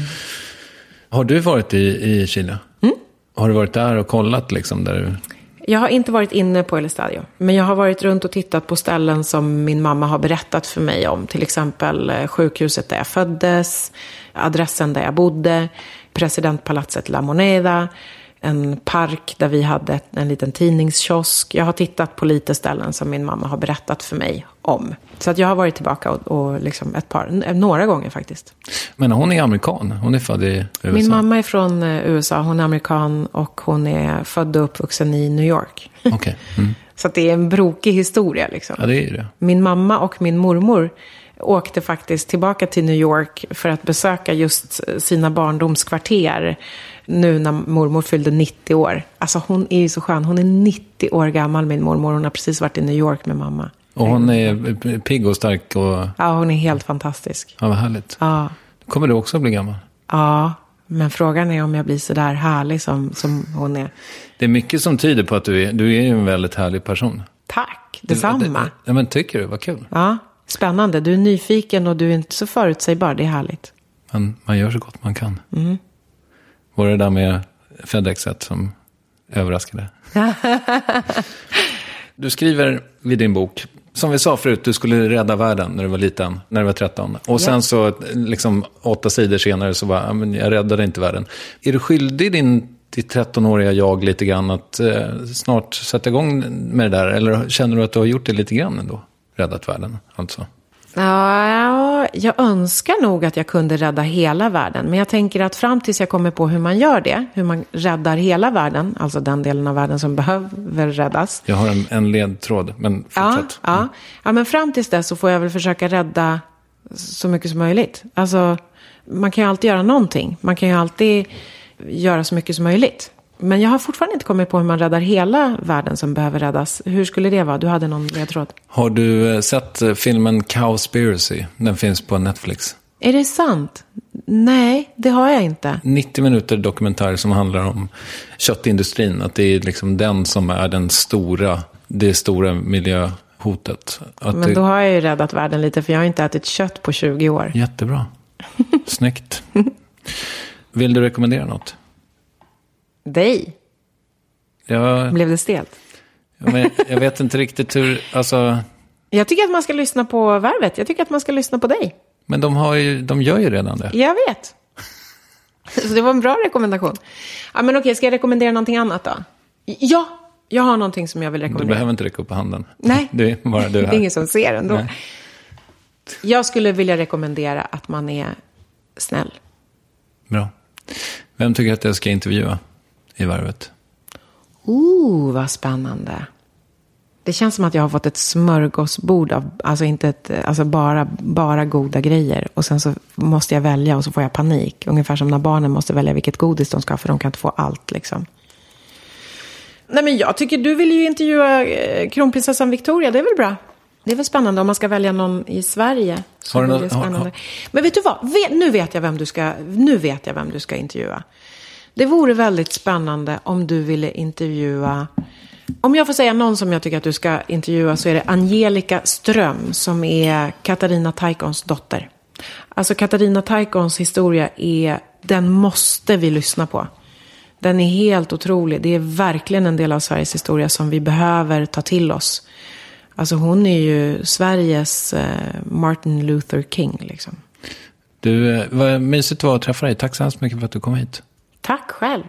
Har du varit i Chile? Har du varit där och kollat liksom där du... Jag har inte varit inne på El Estadio. Men jag har varit runt och tittat på ställen som min mamma har berättat för mig om. Till exempel sjukhuset där jag föddes, adressen där jag bodde, presidentpalatset La Moneda, en park där vi hade en liten tidningskiosk. Jag har tittat på lite ställen som min mamma har berättat för mig om. Så att jag har varit tillbaka och liksom några gånger faktiskt. Men hon är amerikan, hon är född i USA. Min mamma är från USA, hon är amerikan och hon är född och uppvuxen i New York. Okay. Så att det är en brokig historia liksom. Ja, det är det. Min mamma och min mormor åkte faktiskt tillbaka till New York för att besöka just sina barndomskvarter nu när mormor fyllde 90 år. Alltså hon är ju så skön, hon är 90 år gammal min mormor, hon har precis varit i New York med mamma. Och hon är pigg och stark och... Ja, hon är helt fantastisk. Ja, vad härligt. Ja. Kommer du också bli gammal? Ja, men frågan är om jag blir så där härlig som hon är. Det är mycket som tyder på att du är en väldigt härlig person. Tack, detsamma. Ja, men tycker du, vad kul. Ja, spännande. Du är nyfiken och du är inte så förutsägbar, det är härligt. Man gör så gott man kan. Var det där med FedExet som överraskade? Du skriver vid din bok, som vi sa förut, du skulle rädda världen när du var liten, när du var 13. Och sen så, liksom 8 sidor senare så bara, men jag räddade inte världen. Är du skyldig din ditt 13-åriga jag lite grann att snart sätta igång med det där? Eller känner du att du har gjort det lite grann ändå? Räddat världen, alltså. Ja, jag önskar nog att jag kunde rädda hela världen. Men jag tänker att fram tills jag kommer på hur man gör det, hur man räddar hela världen, alltså den delen av världen som behöver räddas. Jag har en ledtråd, men fortsätt. Ja, men fram tills dess så får jag väl försöka rädda så mycket som möjligt. Alltså, man kan ju alltid göra någonting. Man kan ju alltid göra så mycket som möjligt. Men jag har fortfarande inte kommit på hur man räddar hela världen som behöver räddas. Hur skulle det vara? Du hade någon ledtråd. Har du sett filmen Cowspiracy? Den finns på Netflix. Är det sant? Nej, det har jag inte. 90 minuter dokumentär som handlar om köttindustrin. Att det är liksom den som är det stora miljöhotet. Men då har jag ju räddat världen lite, för jag har inte ätit kött på 20 år. Jättebra. Snyggt. Vill du rekommendera något? Dig? Blev det stelt? Men jag vet inte riktigt hur... Alltså... Jag tycker att man ska lyssna på Värvet. Jag tycker att man ska lyssna på dig. Men de gör ju redan det. Jag vet. Så det var en bra rekommendation. Ja, men okej, ska jag rekommendera någonting annat då? Ja, jag har någonting som jag vill rekommendera. Du behöver inte räcka upp handen. Nej, det är bara du här. Det är ingen som ser ändå. Nej. Jag skulle vilja rekommendera att man är snäll. Bra. Vem tycker att jag ska intervjua i Värvet? Vad spännande. Det känns som att jag har fått ett smörgåsbord av, alltså bara goda grejer. Och sen så måste jag välja och så får jag panik. Ungefär som när barnen måste välja vilket godis de ska, för de kan inte få allt liksom. Nej, men jag tycker du vill ju intervjua kronprinsessan Victoria, det är väl bra? Det är väl spännande om man ska välja någon i Sverige. Så det är spännande. Men vet du vad? Nu vet jag vem du ska intervjua. Det vore väldigt spännande om du ville intervjua... Om jag får säga någon som jag tycker att du ska intervjua, så är det Angelica Ström, som är Katarina Taikons dotter. Alltså Katarina Taikons historia den måste vi lyssna på. Den är helt otrolig. Det är verkligen en del av Sveriges historia som vi behöver ta till oss. Alltså hon är ju Sveriges Martin Luther King liksom. Du, vad mysigt var att träffa dig. Tack så hemskt mycket för att du kom hit. Tack själv.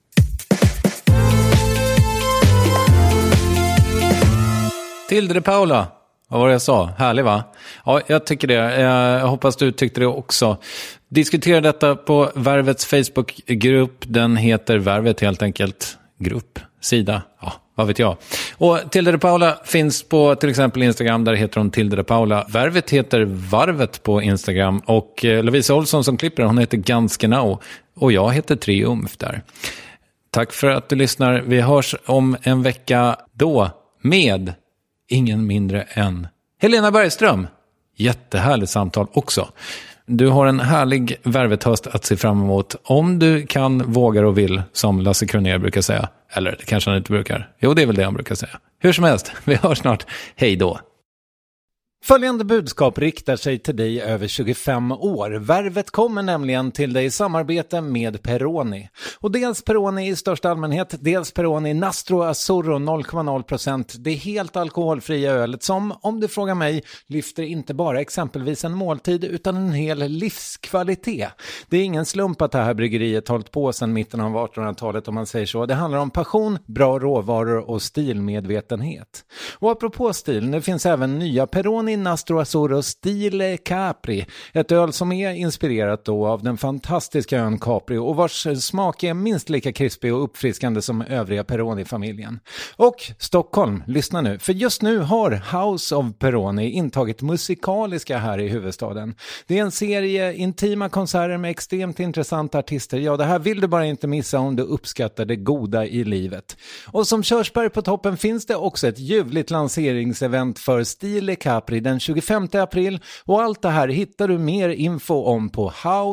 Tilde de Paula, vad var det jag sa? Härlig, va? Ja, jag tycker det. Jag hoppas du tyckte det också. Diskutera detta på Värvets Facebookgrupp. Den heter Värvet helt enkelt. Grupp, sida, ja, vad vet jag. Och Tilde de Paula finns på till exempel Instagram. Där heter hon Tilde de Paula. Värvet heter Varvet på Instagram. Och Lovisa Olsson som klipper, hon heter Ganska Now. Och jag heter Triumf där. Tack för att du lyssnar. Vi hörs om en vecka då med ingen mindre än Helena Bergström. Jättehärligt samtal också. Du har en härlig Värvethöst att se fram emot. Om du kan, vågar och vill, som Lasse Kronér brukar säga. Eller det kanske han inte brukar. Jo, det är väl det han brukar säga. Hur som helst, vi hörs snart. Hej då. Följande budskap riktar sig till dig över 25 år. Värvet kommer nämligen till dig i samarbete med Peroni. Och dels Peroni i största allmänhet, dels Peroni Nastro Azzurro 0,0%. Det är helt alkoholfria ölet som, om du frågar mig, lyfter inte bara exempelvis en måltid utan en hel livskvalitet. Det är ingen slump att det här bryggeriet hållit på sedan mitten av 1800-talet, om man säger så. Det handlar om passion, bra råvaror och stilmedvetenhet. Och apropå stil, det finns även nya Peroni Nastro Azzurro Stile Capri. Ett öl som är inspirerat då av den fantastiska ön Capri och vars smak är minst lika krispig och uppfriskande som övriga Peroni-familjen. Och Stockholm, lyssna nu. För just nu har House of Peroni intagit musikaliska här i huvudstaden. Det är en serie intima konserter med extremt intressanta artister. Ja, det här vill du bara inte missa om du uppskattar det goda i livet. Och som körsbär på toppen finns det också ett ljuvligt lanseringsevent för Stile Capri den 25 april, och allt det här hittar du mer info om på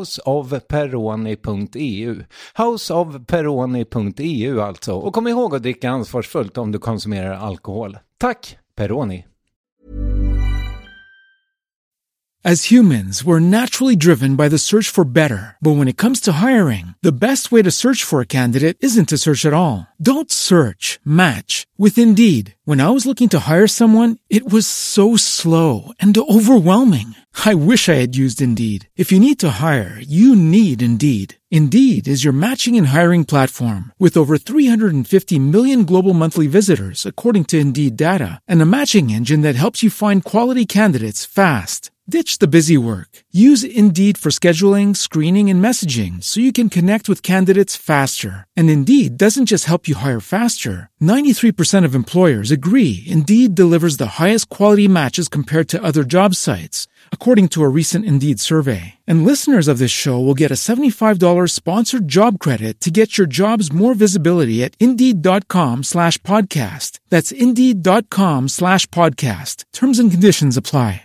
houseofperoni.eu. Houseofperoni.eu alltså. Och kom ihåg att dricka ansvarsfullt om du konsumerar alkohol. Tack, Peroni! As humans, we're naturally driven by the search for better. But when it comes to hiring, the best way to search for a candidate isn't to search at all. Don't search, match with Indeed. When I was looking to hire someone, it was so slow and overwhelming. I wish I had used Indeed. If you need to hire, you need Indeed. Indeed is your matching and hiring platform with over 350 million global monthly visitors, according to Indeed data, and a matching engine that helps you find quality candidates fast. Ditch the busy work. Use Indeed for scheduling, screening, and messaging so you can connect with candidates faster. And Indeed doesn't just help you hire faster. 93% of employers agree Indeed delivers the highest quality matches compared to other job sites, according to a recent Indeed survey. And listeners of this show will get a $75 sponsored job credit to get your jobs more visibility at Indeed.com/podcast. That's Indeed.com/podcast. Terms and conditions apply.